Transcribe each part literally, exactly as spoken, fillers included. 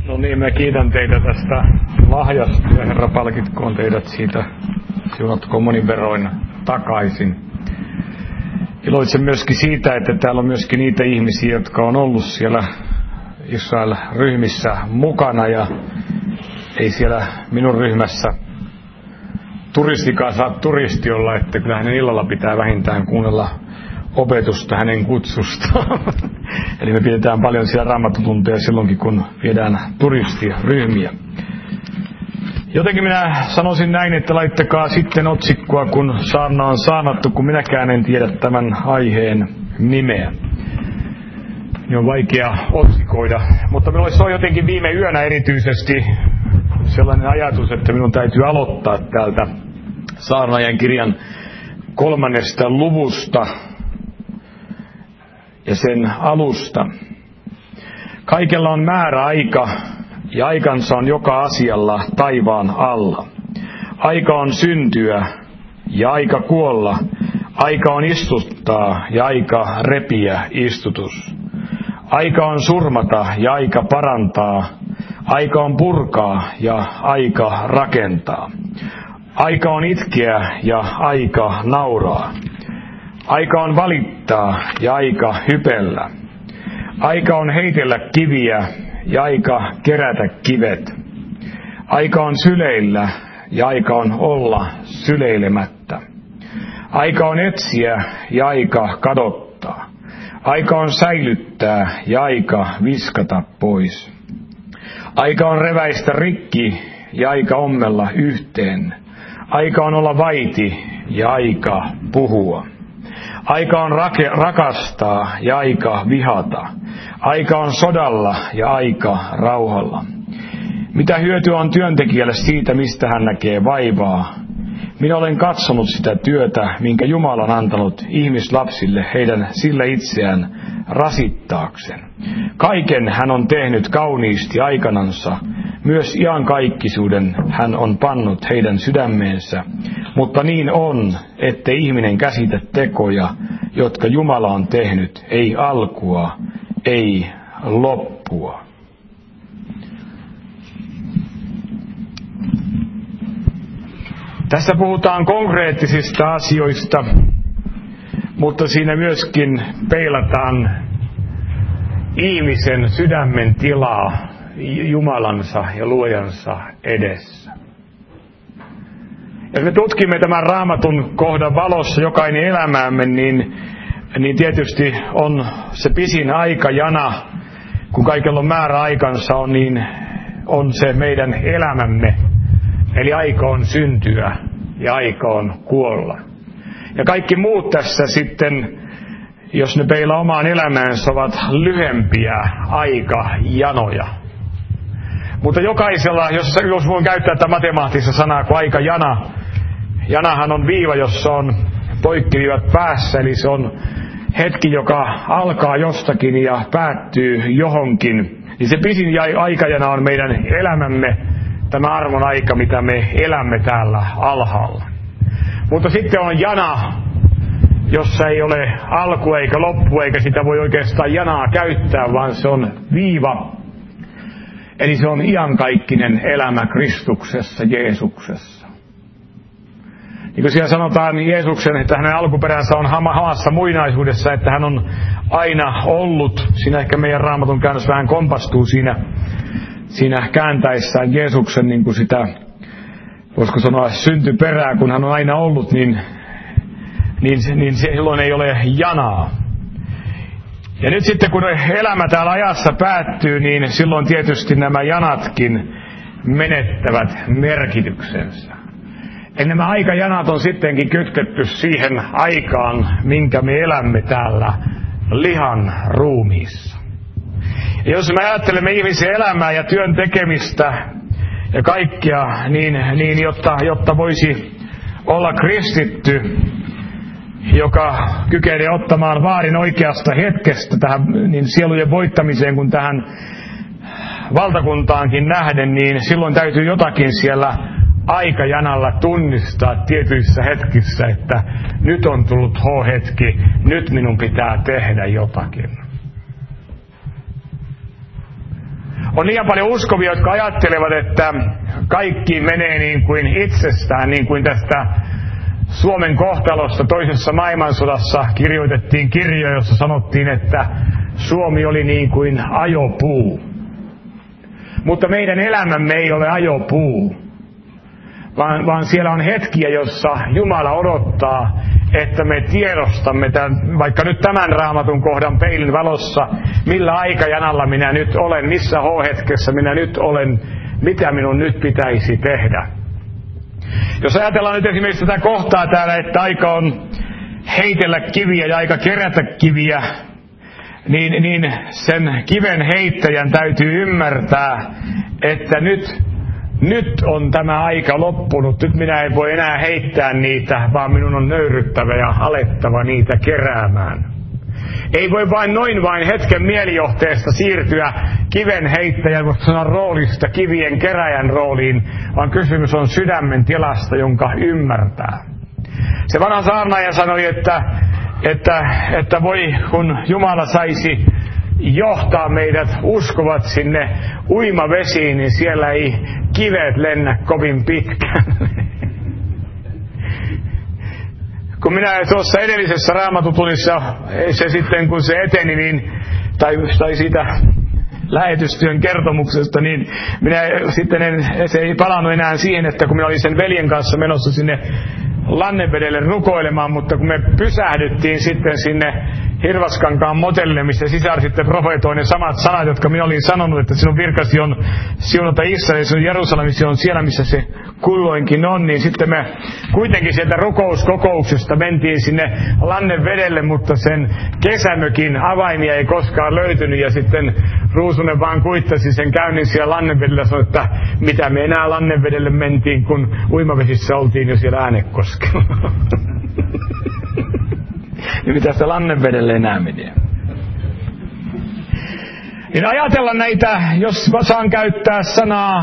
No niin, mä kiitän teitä tästä lahjasta ja Herra palkitkoon teidät siitä, siunatkoon monin veroin takaisin. Iloitsen myöskin siitä, että täällä on myöskin niitä ihmisiä, jotka on ollut siellä Israel-ryhmissä mukana ja ei siellä minun ryhmässä turistikaan saa turisti olla, että kyllä hänen illalla pitää vähintään kuunnella opetusta hänen kutsustaan. Eli me pidetään paljon siellä raamattutunteja silloinkin, kun viedään turistiryhmiä. Jotenkin minä sanoisin näin, että laittakaa sitten otsikkoa, kun saarna on saarnattu, kun minäkään en tiedä tämän aiheen nimeä. Niin on vaikea otsikoida. Mutta minulla se on jotenkin viime yönä erityisesti sellainen ajatus, että minun täytyy aloittaa täältä saarnaajan kirjan kolmannesta luvusta ja sen alusta. Kaikella on määräaika ja aikansa on joka asialla taivaan alla. Aika on syntyä ja aika kuolla. Aika on istuttaa ja aika repiä istutus. Aika on surmata ja aika parantaa. Aika on purkaa ja aika rakentaa. Aika on itkeä ja aika nauraa. Aika on valittaa ja aika hypellä. Aika on heitellä kiviä ja aika kerätä kivet. Aika on syleillä ja aika on olla syleilemättä. Aika on etsiä ja aika kadottaa. Aika on säilyttää ja aika viskata pois. Aika on reväistä rikki ja aika ommella yhteen. Aika on olla vaiti ja aika puhua. Aika on rake, rakastaa ja aika vihata. Aika on sodalla ja aika rauhalla. Mitä hyötyä on työntekijälle siitä, mistä hän näkee vaivaa? Minä olen katsonut sitä työtä, minkä Jumala on antanut ihmislapsille heidän sillä itseään rasittaakseen. Kaiken hän on tehnyt kauniisti aikanansa. Myös iankaikkisuuden hän on pannut heidän sydämeensä. Mutta niin on, ettei ihminen käsitä tekoja, jotka Jumala on tehnyt, ei alkua, ei loppua. Tässä puhutaan konkreettisista asioista, mutta siinä myöskin peilataan ihmisen sydämen tilaa Jumalansa ja luojansa edessä. Jos me tutkimme tämän raamatun kohdan valossa jokainen elämäämme, niin, niin tietysti on se pisin aikajana, kun kaikella on määräaikansa on, niin on se meidän elämämme. Eli aika on syntyä ja aika on kuolla. Ja kaikki muut tässä sitten, jos ne peilaa omaan elämäänsä, ovat lyhempiä aikajanoja. Mutta jokaisella, jos, jos voin käyttää tätä matemaattista sanaa kuin aikajana, janahan on viiva, jossa on poikkiviivat päässä, eli se on hetki, joka alkaa jostakin ja päättyy johonkin. Niin se pisin aikajana on meidän elämämme, tämä armon aika, mitä me elämme täällä alhaalla. Mutta sitten on jana, jossa ei ole alku eikä loppu, eikä sitä voi oikeastaan janaa käyttää, vaan se on viiva. Eli se on iankaikkinen elämä Kristuksessa, Jeesuksessa. Niin kuin siellä sanotaan Jeesuksen, että hänen alkuperänsä on hamassa muinaisuudessa, että hän on aina ollut. Siinä ehkä meidän Raamatun käännös vähän kompastuu siinä, siinä kääntäessään Jeesuksen niin kuin sitä, voisiko sanoa, syntyperää, kun hän on aina ollut, niin, niin, niin silloin ei ole janaa. Ja nyt sitten kun elämä täällä ajassa päättyy, niin silloin tietysti nämä janatkin menettävät merkityksensä. Eli nämä aikajanat on sittenkin kytketty siihen aikaan, minkä me elämme täällä lihan ruumiissa. Ja jos me ajattelemme ihmisen elämää ja työn tekemistä ja kaikkea, niin, niin jotta, jotta voisi olla kristitty, joka kykenee ottamaan vaarin oikeasta hetkestä tähän niin sielujen voittamiseen kuin tähän valtakuntaankin nähden, niin silloin täytyy jotakin siellä aikajanalla tunnistaa tietyissä hetkissä, että nyt on tullut H-hetki, nyt minun pitää tehdä jotakin. On liian paljon uskovia, jotka ajattelevat, että kaikki menee niin kuin itsestään, niin kuin tästä Suomen kohtalosta toisessa maailmansodassa kirjoitettiin kirjoja, jossa sanottiin, että Suomi oli niin kuin ajopuu. Mutta meidän elämämme ei ole ajopuu, vaan, vaan siellä on hetkiä, jossa Jumala odottaa, että me tiedostamme tämän, vaikka nyt tämän raamatun kohdan peilin valossa, millä aikajanalla minä nyt olen, missä H-hetkessä minä nyt olen, mitä minun nyt pitäisi tehdä. Jos ajatellaan nyt esimerkiksi tätä kohtaa täällä, että aika on heitellä kiviä ja aika kerätä kiviä, niin, niin sen kiven heittäjän täytyy ymmärtää, että nyt, nyt on tämä aika loppunut. Nyt minä en voi enää heittää niitä, vaan minun on nöyryttävä ja alettava niitä keräämään. Ei voi vain noin vain hetken mielijohteesta siirtyä kiven heittäjän, voisi sanoa roolista kivien keräjän rooliin, vaan kysymys on sydämen tilasta, jonka ymmärtää. Se vanha saarnaaja sanoi, että, että, että voi kun Jumala saisi johtaa meidät uskovat sinne uimavesiin, niin siellä ei kivet lennä kovin pitkään. Kun minä tuossa edellisessä raamatutunnissa, se sitten kun se eteni, niin, tai, tai siitä lähetystyön kertomuksesta, niin minä sitten en, se ei palannut enää siihen, että kun minä olin sen veljen kanssa menossa sinne Lannevedelle rukoilemaan, mutta kun me pysähdyttiin sitten sinne Hirvaskankaan motelle, missä sisar sitten profeetoi ne samat sanat, jotka minä olin sanonut, että sinun virkasi on siunata Israel, sinun Jerusalemisi on siellä, missä se kulloinkin on, niin sitten me kuitenkin sieltä rukouskokouksesta mentiin sinne Lannevedelle, mutta sen kesämökin avaimia ei koskaan löytynyt, ja sitten Ruusunen vaan kuittasi sen käynnin siellä Lannevedellä ja sanoi, että mitä me enää Lannevedelle mentiin, kun uimavesissä oltiin jo siellä Äänekoskella. Ja mitä sitä Lannevedelle enää menee. Niin ajatella näitä, jos saan käyttää sanaa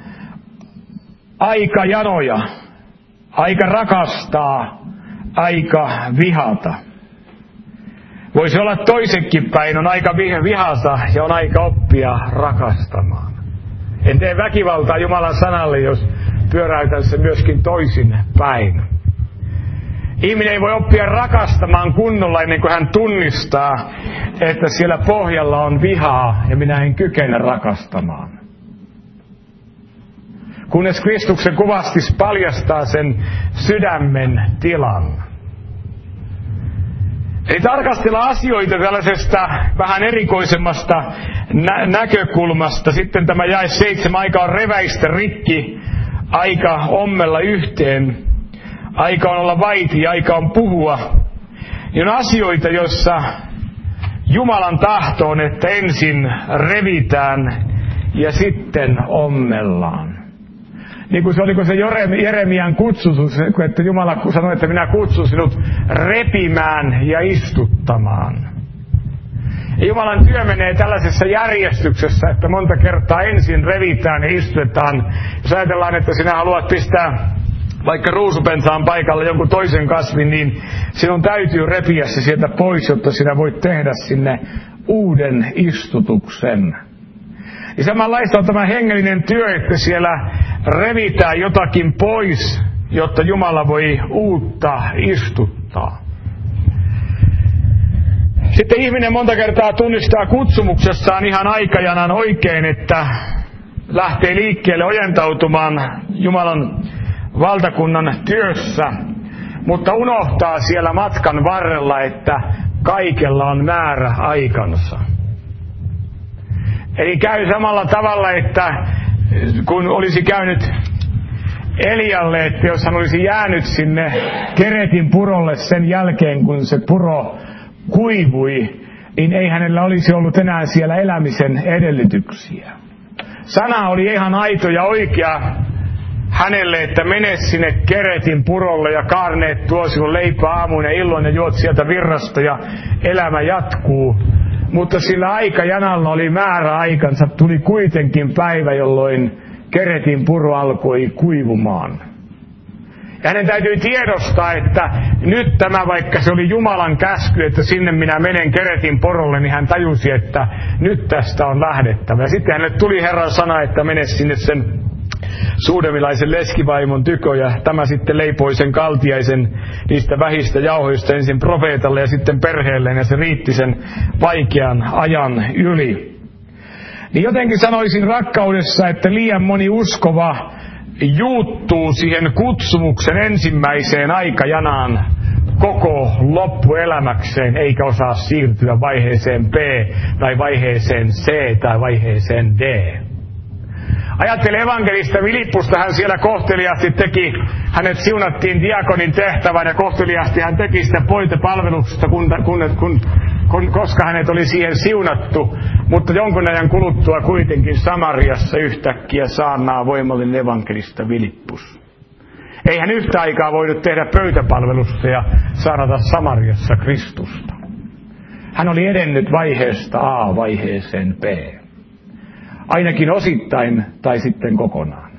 aikajanoja, aika rakastaa, aika vihata. Voisi olla toisenkin päin, on aika vihata ja on aika oppia rakastamaan. En tee väkivaltaa Jumalan sanalle, jos pyöräytän se myöskin toisin päin. Ihminen ei voi oppia rakastamaan kunnolla ennen kuin hän tunnistaa, että siellä pohjalla on vihaa ja minä en kykene rakastamaan. Kunnes Kristuksen kuvastis paljastaa sen sydämen tilan. Eli tarkastella asioita tällaisesta vähän erikoisemmasta nä- näkökulmasta. Sitten tämä jae seitsemän, aika on reväistä rikki, aika ommella yhteen. Aika on olla vaiti, aika on puhua. Niin on asioita, joissa Jumalan tahto on, että ensin revitään ja sitten ommellaan. Niin kuin se oliko se Jeremian kutsutus, että Jumala sanoi, että minä kutsun sinut repimään ja istuttamaan. Ja Jumalan työ menee tällaisessa järjestyksessä, että monta kertaa ensin revitään ja istutetaan. Jos ajatellaan, että sinä haluat pistää vaikka ruusupensaan paikalla jonkun toisen kasvin, niin sinun täytyy repiä se sieltä pois, jotta sinä voit tehdä sinne uuden istutuksen. Ja samanlaista on tämä hengellinen työ, että siellä revitään jotakin pois, jotta Jumala voi uutta istuttaa. Sitten ihminen monta kertaa tunnistaa kutsumuksessaan ihan aikajanan oikein, että lähtee liikkeelle ojentautumaan Jumalan valtakunnan työssä, mutta unohtaa siellä matkan varrella, että kaikella on määrä aikansa. Eli käy samalla tavalla, että kun olisi käynyt Elialle, että jos hän olisi jäänyt sinne Keretin purolle sen jälkeen, kun se puro kuivui, niin ei hänellä olisi ollut enää siellä elämisen edellytyksiä. Sana oli ihan aito ja oikea hänelle, että mene sinne Keretin purolle ja kaarneet tuo sinun leipää aamuun ja illoin ja juot sieltä virrasta ja elämä jatkuu. Mutta sillä aikajanalla oli määrä aikansa, tuli kuitenkin päivä, jolloin Keretin puro alkoi kuivumaan. Ja hänen täytyy tiedostaa, että nyt tämä, vaikka se oli Jumalan käsky, että sinne minä menen Keretin porolle, niin hän tajusi, että nyt tästä on lähdettävä. Ja sitten hänelle tuli Herran sana, että mene sinne sen suudemilaisen leskivaimon tykö, ja tämä sitten leipoi sen kaltiaisen niistä vähistä jauhoista ensin profeetalle ja sitten perheelleen, ja se riitti sen vaikean ajan yli. Niin jotenkin sanoisin rakkaudessa, että liian moni uskova juuttuu siihen kutsumuksen ensimmäiseen aikajanaan koko loppuelämäkseen, eikä osaa siirtyä vaiheeseen B tai vaiheeseen C tai vaiheeseen D. Ajattele evankelista Filippusta, hän siellä kohteliaasti teki, hänet siunattiin diakonin tehtävän ja kohteliaasti hän teki sitä poitepalveluksesta, kun, kun, kun, kun, koska hänet oli siihen siunattu. Mutta jonkun ajan kuluttua kuitenkin Samariassa yhtäkkiä saarnaa voimallinen evankelista Filippus. Ei hän yhtä aikaa voinut tehdä pöytäpalvelusta ja saarnata Samariassa Kristusta. Hän oli edennyt vaiheesta A vaiheeseen B. Ainakin osittain tai sitten kokonaan.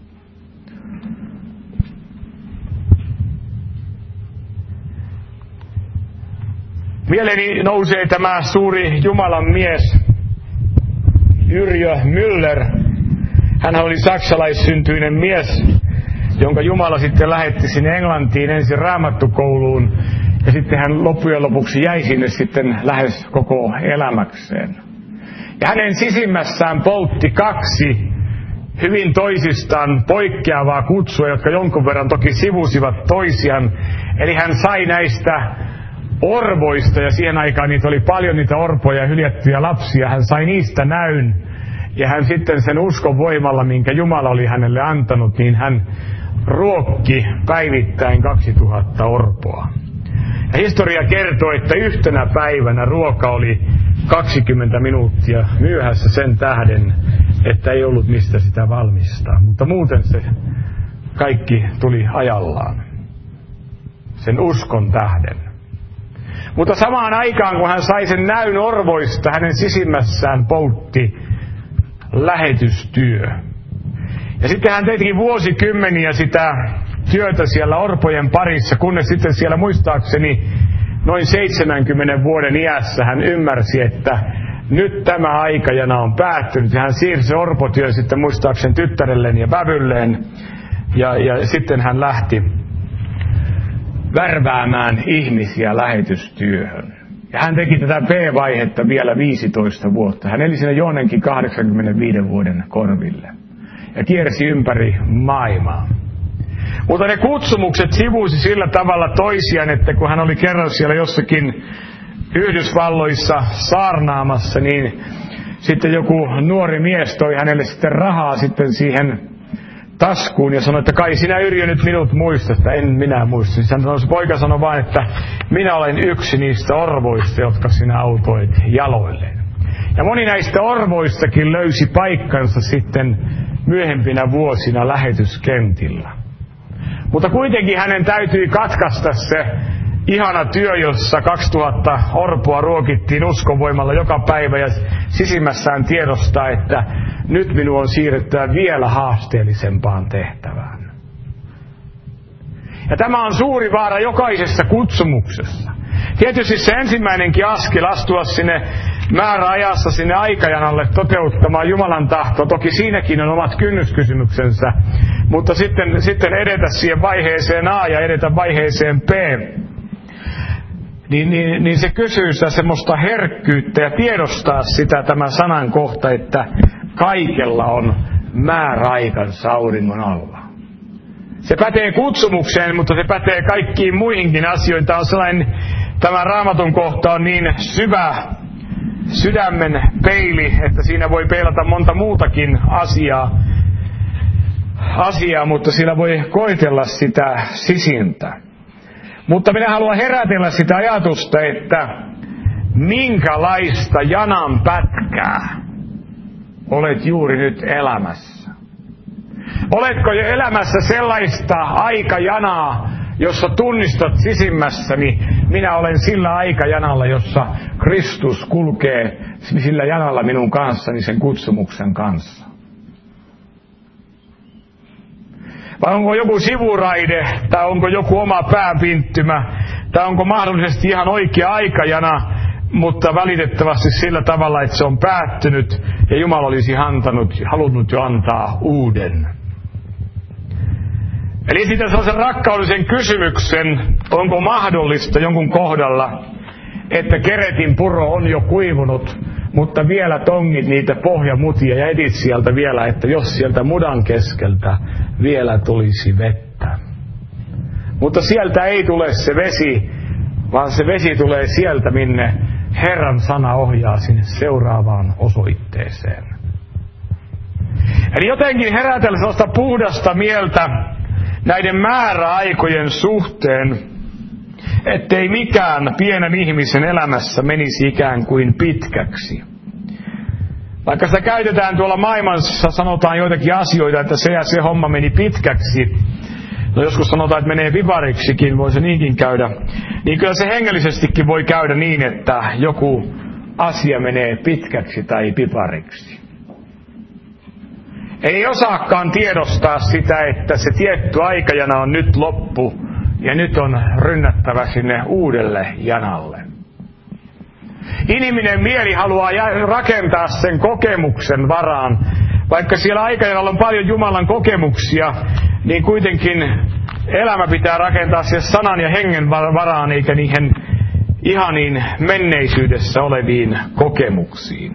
Mieleeni nousee tämä suuri Jumalan mies, Yrjö Müller. Hän oli saksalaissyntyinen mies, jonka Jumala sitten lähetti sinne Englantiin ensin raamattukouluun. Ja sitten hän loppujen lopuksi jäi sinne sitten lähes koko elämäkseen. Ja hänen sisimmässään poltti kaksi hyvin toisistaan poikkeavaa kutsua, jotka jonkun verran toki sivusivat toisiaan. Eli hän sai näistä orvoista, ja siihen aikaan niitä oli paljon niitä orpoja ja hyljättyjä lapsia. Hän sai niistä näyn, ja hän sitten sen uskon voimalla, minkä Jumala oli hänelle antanut, niin hän ruokki päivittäin kaksituhatta orpoa. Ja historia kertoo, että yhtenä päivänä ruoka oli kaksikymmentä minuuttia myöhässä sen tähden, että ei ollut mistä sitä valmistaa. Mutta muuten se kaikki tuli ajallaan. Sen uskon tähden. Mutta samaan aikaan, kun hän sai sen näyn orvoista, hänen sisimmässään poltti lähetystyö. Ja sitten hän teki vuosikymmeniä sitä työtä siellä orpojen parissa, kunnes sitten siellä muistaakseni noin seitsemänkymmenen vuoden iässä hän ymmärsi, että nyt tämä aikajana on päättynyt. Ja hän siirsi orpotyön sitten muistaakseni tyttärelleen ja vävylleen. Ja, ja sitten hän lähti värväämään ihmisiä lähetystyöhön. Ja hän teki tätä B-vaihetta vielä viisitoista vuotta. Hän eli siinä Joonenkin kahdeksankymmentäviiden vuoden korville. Ja kiersi ympäri maailmaa. Mutta ne kutsumukset sivusi sillä tavalla toisiaan, että kun hän oli kerran siellä jossakin Yhdysvalloissa saarnaamassa, niin sitten joku nuori mies toi hänelle sitten rahaa sitten siihen taskuun ja sanoi, että kai sinä Yrjö nyt minut muistat, että en minä muista. Sanoi, se poika sanoi vain, että minä olen yksi niistä orvoista, jotka sinä autoit jaloilleen. Ja moni näistä orvoistakin löysi paikkansa sitten myöhempinä vuosina lähetyskentillä. Mutta kuitenkin hänen täytyi katkaista se ihana työ, jossa kaksituhatta orpoa ruokittiin uskonvoimalla joka päivä ja sisimmässään tiedostaa, että nyt minun on siirrettävä vielä haasteellisempaan tehtävään. Ja tämä on suuri vaara jokaisessa kutsumuksessa. Tietysti se ensimmäinenkin askel astua sinne määräajassa sinne aikajanalle toteuttamaan Jumalan tahtoa. Toki siinäkin on omat kynnyskysymyksensä, mutta sitten, sitten edetä siihen vaiheeseen A ja edetä vaiheeseen B. Niin, niin, niin se kysyy sitä semmoista herkkyyttä ja tiedostaa sitä tämän sanan kohta, että kaikella on määräaikansa auringon alla. Se pätee kutsumukseen, mutta se pätee kaikkiin muihinkin asioihin. Tämä on sellainen, tämä Raamatun kohta on niin syvä sydämen peili, että siinä voi peilata monta muutakin asiaa, asiaa, mutta siinä voi koetella sitä sisintä. Mutta minä haluan herätellä sitä ajatusta, että minkälaista janan pätkää olet juuri nyt elämässä. Oletko jo elämässä sellaista aikajanaa, jossa tunnistat sisimmässäni, minä olen sillä aikajanalla, jossa Kristus kulkee sillä janalla minun kanssani sen kutsumuksen kanssa. vai onko joku sivuraide, tai onko joku oma pääpinttymä, tai onko mahdollisesti ihan oikea aikajana, mutta valitettavasti sillä tavalla, että se on päättynyt ja Jumala olisi antanut, halunnut jo antaa uuden. Eli esitän sellaisen rakkaudellisen kysymyksen, onko mahdollista jonkun kohdalla, että keretin puro on jo kuivunut, mutta vielä tongit niitä pohjamutia ja edit sieltä vielä, että jos sieltä mudan keskeltä vielä tulisi vettä. Mutta sieltä ei tule se vesi, vaan se vesi tulee sieltä, minne Herran sana ohjaa sinne seuraavaan osoitteeseen. Eli jotenkin herätellä sellaista puhdasta mieltä näiden määräaikojen suhteen, ettei mikään pienen ihmisen elämässä menisi ikään kuin pitkäksi. Vaikka sitä käytetään tuolla maailmassa, sanotaan joitakin asioita, että se ja se homma meni pitkäksi. No joskus sanotaan, että menee pipariksikin, voi se niinkin käydä. Niin kyllä se hengellisestikin voi käydä niin, että joku asia menee pitkäksi tai pipariksi. Ei osaakaan tiedostaa sitä, että se tietty aikajana on nyt loppu ja nyt on rynnättävä sinne uudelle janalle. Inhimillinen mieli haluaa rakentaa sen kokemuksen varaan. Vaikka siellä aikajanalla on paljon Jumalan kokemuksia, niin kuitenkin elämä pitää rakentaa siihen sanan ja hengen varaan, eikä niihin ihaniin menneisyydessä oleviin kokemuksiin.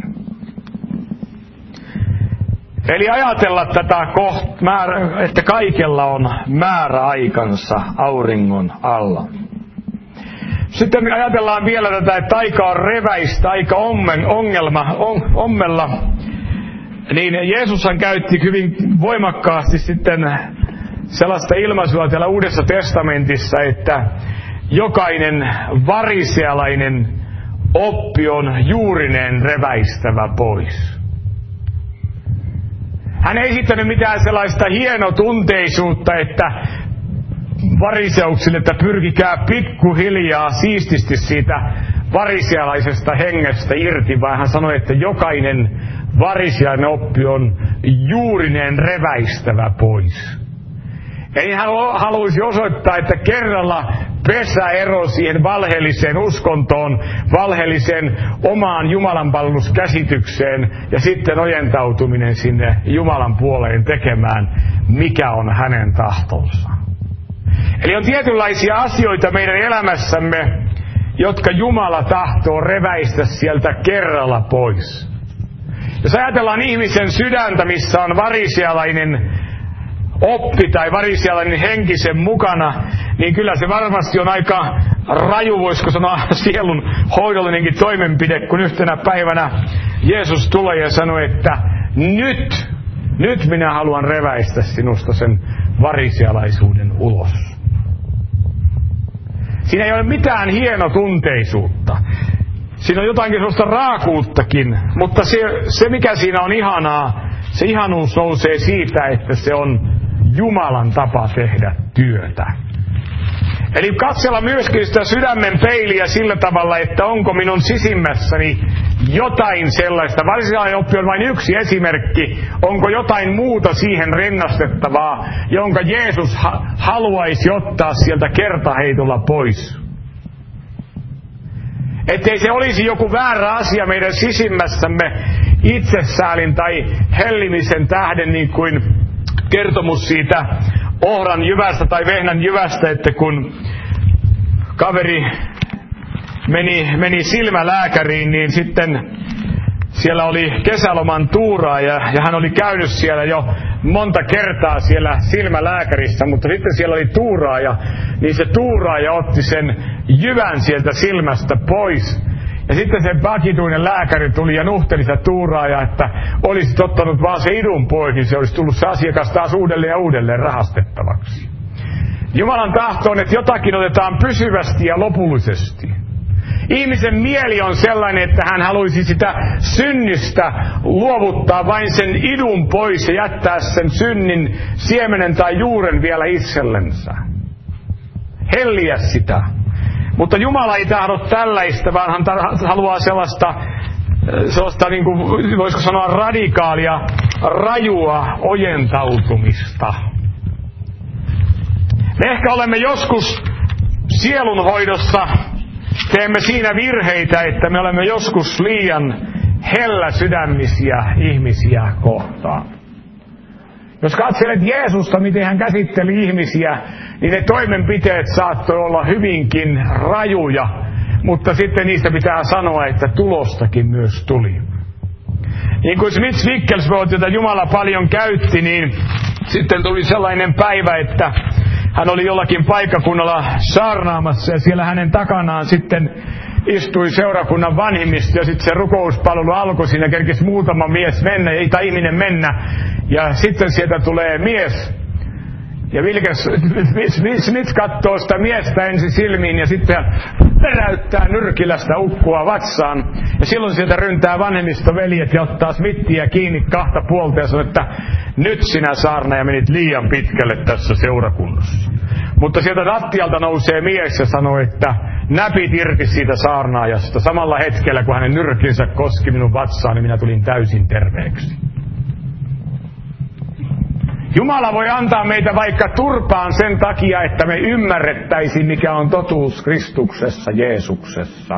Eli ajatella tätä, että kaikella on määräaikansa auringon alla. Sitten ajatellaan vielä tätä, että aika on reväistä, aika ongelma, on, ommella. Niin Jeesushan käytti hyvin voimakkaasti sitten sellaista ilmaisua täällä Uudessa testamentissa, että jokainen varisealainen oppi on juurineen reväistävä pois. Hän ei esittänyt mitään sellaista hienotunteisuutta, että variseuksille, että pyrkikää pikkuhiljaa siististi siitä varisealaisesta hengestä irti, vaan hän sanoi, että jokainen varisealainen oppi on juurineen reväistävä pois. Eli hän haluaisi osoittaa, että kerralla pesä ero siihen valheelliseen uskontoon, valheelliseen omaan jumalanpalveluskäsitykseen ja sitten ojentautuminen sinne Jumalan puoleen tekemään, mikä on hänen tahtonsa. Eli on tietynlaisia asioita meidän elämässämme, jotka Jumala tahtoo reväistä sieltä kerralla pois. Jos ajatellaan ihmisen sydäntä, missä on varisealainen oppi tai varisealainen henkisen mukana, niin kyllä se varmasti on aika raju, voisiko sanoa, sielun hoidollinenkin toimenpide, kun yhtenä päivänä Jeesus tulee ja sanoo, että nyt, nyt minä haluan reväistä sinusta sen varisealaisuuden ulos. Siinä ei ole mitään hienotunteisuutta. Siinä on jotakin sellaista raakuuttakin, mutta se, se mikä siinä on ihanaa, se ihanuus nousee siitä, että se on Jumalan tapa tehdä työtä. Eli katsella myöskin sitä sydämen peiliä sillä tavalla, että onko minun sisimmässäni jotain sellaista. Varsinainen oppi on vain yksi esimerkki. Onko jotain muuta siihen rinnastettavaa, jonka Jeesus ha- haluaisi ottaa sieltä kertaheitolla pois. Ettei se olisi joku väärä asia meidän sisimmässämme itsesäälin tai hellimisen tähden, niin kuin kertomus siitä ohran jyvästä tai vehnän jyvästä, että kun kaveri meni, meni silmälääkäriin, niin sitten siellä oli kesäloman tuuraaja ja hän oli käynyt siellä jo monta kertaa siellä silmälääkärissä, mutta sitten siellä oli tuuraaja, niin se tuuraaja otti sen jyvän sieltä silmästä pois. Ja sitten se vakituinen lääkäri tuli ja nuhteli sitä tuuraajaa, että olisit ottanut vaan se idun pois, niin se olisi tullut se asiakas taas uudelleen ja uudelleen rahastettavaksi. Jumalan tahto on, että jotakin otetaan pysyvästi ja lopullisesti. Ihmisen mieli on sellainen, että hän haluaisi sitä synnistä luovuttaa vain sen idun pois ja jättää sen synnin siemenen tai juuren vielä itsellensä. Helliä sitä. Mutta Jumala ei tahdo tällaista, vaan hän haluaa sellaista, sellaista niin kuin, voisiko sanoa radikaalia, rajua ojentautumista. Ehkä olemme joskus sielunhoidossa, teemme siinä virheitä, että me olemme joskus liian helläsydämisiä ihmisiä kohtaan. Jos katselet Jeesusta, miten hän käsitteli ihmisiä, niin ne toimenpiteet saattoi olla hyvinkin rajuja, mutta sitten niistä pitää sanoa, että tulostakin myös tuli. Niin kuin Smith Wigglesworth, jota Jumala paljon käytti, niin sitten tuli sellainen päivä, että hän oli jollakin paikkakunnalla saarnaamassa ja siellä hänen takanaan sitten istui seurakunnan vanhimmisto ja sitten se rukouspalvelu alkoi, siinä kerkisi muutama mies mennä, tai ihminen mennä, ja sitten sieltä tulee mies. Ja Wilkes Smith katsoo sitä miestä ensin silmiin ja sitten peräyttää nyrkilästä ukkoa vatsaan. Ja silloin sieltä ryntää vanhemmistoveljet ja ottaa Smithia kiinni kahta puolta ja sanoo, että nyt sinä saarnaaja menit liian pitkälle tässä seurakunnassa. Mutta sieltä lattialta nousee mies ja sanoo, että näpit irti siitä saarnaajasta. Samalla hetkellä, kun hänen nyrklinsä koski minun vatsaani, minä tulin täysin terveeksi. Jumala voi antaa meitä vaikka turpaan sen takia, että me ymmärrettäisiin, mikä on totuus Kristuksessa, Jeesuksessa.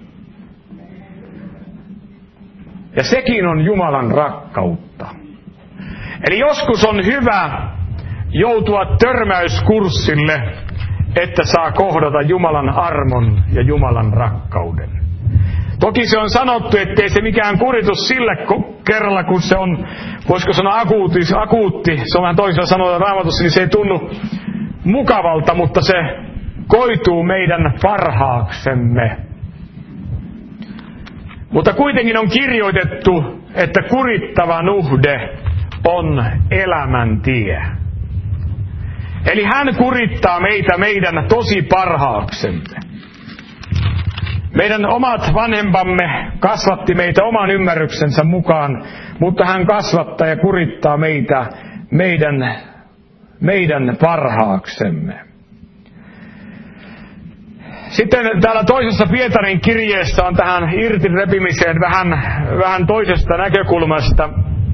Ja sekin on Jumalan rakkautta. Eli joskus on hyvä joutua törmäyskurssille, että saa kohdata Jumalan armon ja Jumalan rakkauden. Toki se on sanottu, ettei se mikään kuritus sillä kerralla, kun se on, voisiko sanoa akuutti, akuutti se on vähän toisella sanoilla Raamatussa, niin se ei tunnu mukavalta, mutta se koituu meidän parhaaksemme. Mutta kuitenkin on kirjoitettu, että kurittava nuhde on elämäntie. Eli hän kurittaa meitä meidän tosi parhaaksemme. Meidän omat vanhempamme kasvatti meitä oman ymmärryksensä mukaan, mutta hän kasvattaa ja kurittaa meitä meidän, meidän parhaaksemme. Sitten täällä toisessa Pietarin kirjeessä on tähän irtirepimiseen vähän, vähän toisesta näkökulmasta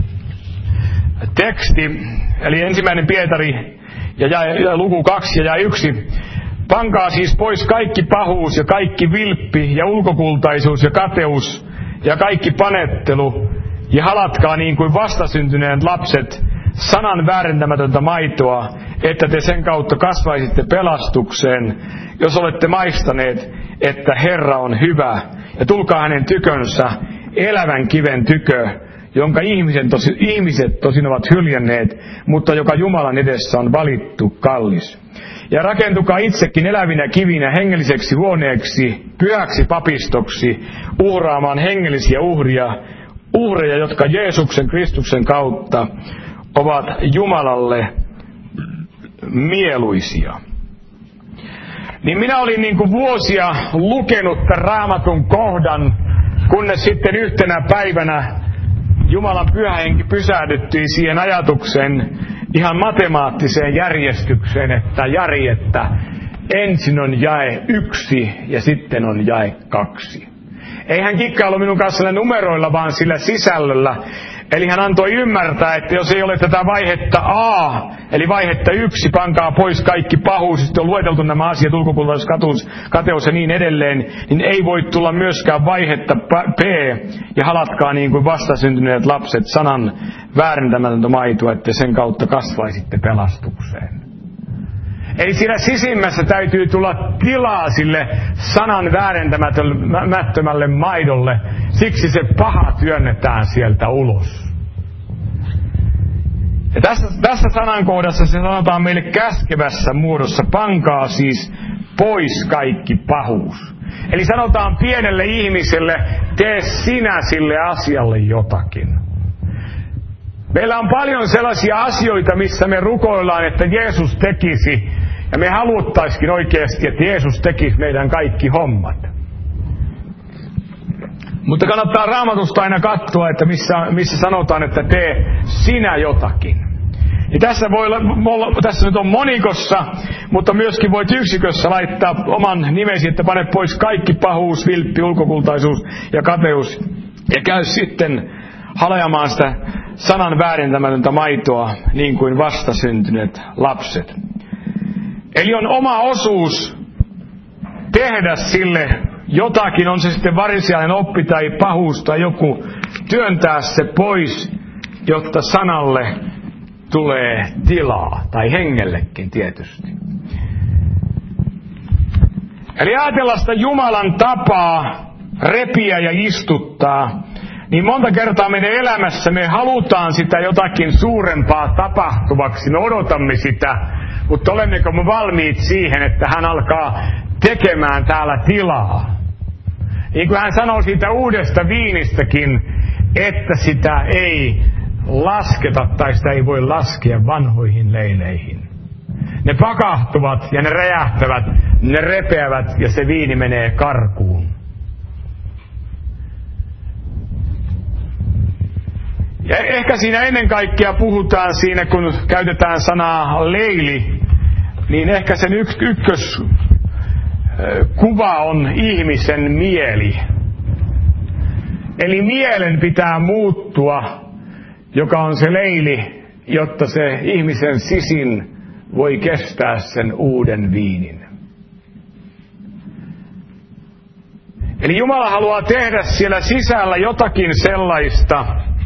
teksti, eli ensimmäinen Pietari ja, ja, ja luku kaksi ja, ja yksi. Pankaa siis pois kaikki pahuus ja kaikki vilppi ja ulkokultaisuus ja kateus ja kaikki panettelu ja halatkaa niin kuin vastasyntyneet lapset sanan väärentämätöntä maitoa, että te sen kautta kasvaisitte pelastukseen, jos olette maistaneet, että Herra on hyvä, ja tulkaa hänen tykönsä elävän kiven tykö, jonka ihmiset, tosi, ihmiset tosin ovat hyljänneet, mutta joka Jumalan edessä on valittu kallis. Ja rakentukaa itsekin elävinä kivinä hengelliseksi huoneeksi, pyhäksi papistoksi, uhraamaan hengellisiä uhria, uhreja, jotka Jeesuksen Kristuksen kautta ovat Jumalalle mieluisia. Niin minä olin niin kuin vuosia lukenut tämän Raamatun kohdan, kunnes sitten yhtenä päivänä Jumalan pyhä henki pysähdyttyi siihen ajatukseen, ihan matemaattiseen järjestykseen, että Jari, että ensin on jae yksi ja sitten on jae kaksi. Ei hän kikkailu minun kanssani numeroilla, vaan sillä sisällöllä. Eli hän antoi ymmärtää, että jos ei ole tätä vaihetta A, eli vaihetta yksi, pankaa pois kaikki pahuus, sitten on lueteltu nämä asiat, ulkopuolellisuus, kateus, kateus ja niin edelleen, niin ei voi tulla myöskään vaihetta P, ja halatkaa niin kuin vastasyntyneet lapset sanan väärentämätöntä maitoa, että sen kautta kasvaisitte pelastukseen. Eli siinä sisimmässä täytyy tulla tilaa sille sanan väärentämättömälle maidolle. Siksi se paha työnnetään sieltä ulos. Ja tässä, tässä sanankohdassa se sanotaan meille käskevässä muodossa, pankaa siis pois kaikki pahuus. Eli sanotaan pienelle ihmiselle, tee sinä sille asialle jotakin. Meillä on paljon sellaisia asioita, missä me rukoillaan, että Jeesus tekisi, ja me haluttaisikin oikeasti, että Jeesus tekisi meidän kaikki hommat. Mutta kannattaa Raamatusta aina katsoa, että missä, missä sanotaan, että tee sinä jotakin. Ja tässä, voi olla, tässä nyt on monikossa, mutta myöskin voit yksikössä laittaa oman nimesi, että pane pois kaikki pahuus, vilppi, ulkokultaisuus ja kateus, ja käy sitten halajamaan sitä sanan väärentämätöntä maitoa, niin kuin vastasyntyneet lapset. Eli on oma osuus tehdä sille jotakin, on se sitten varisiainen oppi tai pahuus tai joku, työntää se pois, jotta sanalle tulee tilaa, tai hengellekin tietysti. Eli ajatellaan sitä Jumalan tapaa repiä ja istuttaa, niin monta kertaa meidän elämässä me halutaan sitä jotakin suurempaa tapahtuvaksi, me odotamme sitä, mutta olemmeko me valmiit siihen, että hän alkaa tekemään täällä tilaa. Niin kuin hän sanoo siitä uudesta viinistäkin, että sitä ei lasketa tai sitä ei voi laskea vanhoihin leileihin. Ne pakahtuvat ja ne räjähtävät, ne repeävät ja se viini menee karkuun. Ja ehkä siinä ennen kaikkea puhutaan siinä, kun käytetään sanaa leili, niin ehkä sen yks, ykköskuva on ihmisen mieli. Eli mielen pitää muuttua, joka on se leili, jotta se ihmisen sisin voi kestää sen uuden viinin. Eli Jumala haluaa tehdä siellä sisällä jotakin sellaista,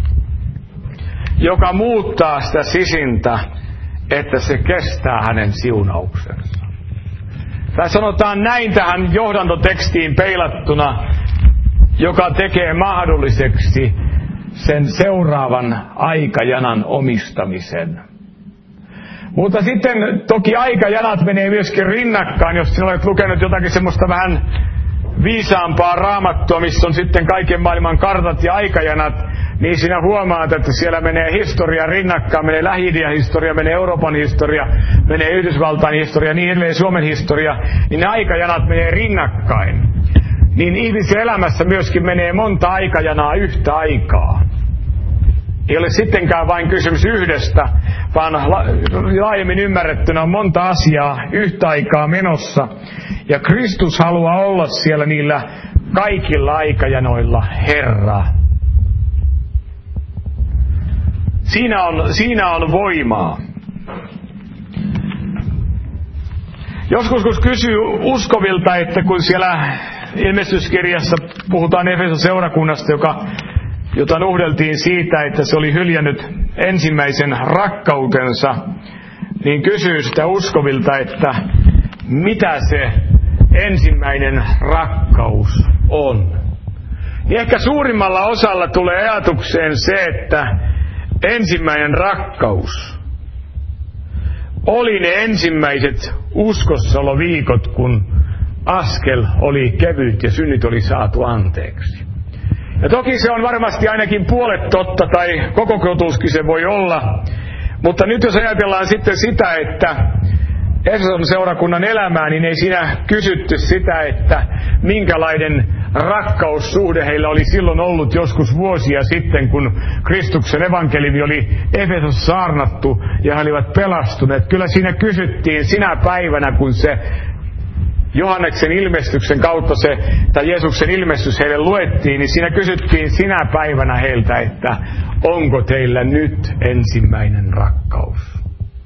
joka muuttaa sitä sisintä, että se kestää hänen siunauksensa. Tai sanotaan näin tähän johdantotekstiin peilattuna, joka tekee mahdolliseksi sen seuraavan aikajanan omistamisen. Mutta sitten toki aikajanat menee myöskin rinnakkain, jos sinä olet lukenut jotakin semmoista vähän viisaampaa raamattua, missä on sitten kaiken maailman kartat ja aikajanat, niin sinä huomaat, että siellä menee historia rinnakkain, menee Lähi-idän historia, menee Euroopan historia, menee Yhdysvaltain historia, niin edelleen Suomen historia, niin ne aikajanat menee rinnakkain. Niin ihmisen elämässä myöskin menee monta aikajanaa yhtä aikaa. Ei ole sittenkään vain kysymys yhdestä, vaan laajemmin ymmärrettynä on monta asiaa yhtä aikaa menossa. Ja Kristus haluaa olla siellä niillä kaikilla aikajanoilla Herra. Siinä on, siinä on voimaa. Joskus kun kysyy uskovilta, että kun siellä ilmestyskirjassa puhutaan Efeson seurakunnasta, joka, jota nuhdeltiin siitä, että se oli hyljännyt ensimmäisen rakkautensa, niin kysyy sitä uskovilta, että mitä se ensimmäinen rakkaus on. Niin ehkä suurimmalla osalla tulee ajatukseen se, että ensimmäinen rakkaus oli ne ensimmäiset uskossaloviikot, kun askel oli kevyt ja synnit oli saatu anteeksi. Ja toki se on varmasti ainakin puolet totta, tai koko totuuskin se voi olla. Mutta nyt jos ajatellaan sitten sitä, että Efeson seurakunnan elämää, niin ei siinä kysytty sitä, että minkälainen rakkaussuhde heillä oli silloin ollut joskus vuosia sitten, kun Kristuksen evankeliumi oli Efesossa saarnattu ja he olivat pelastuneet. Kyllä siinä kysyttiin sinä päivänä, kun se Johanneksen ilmestyksen kautta se, tai Jeesuksen ilmestys heille luettiin, niin siinä kysyttiin sinä päivänä heiltä, että onko teillä nyt ensimmäinen rakkaus?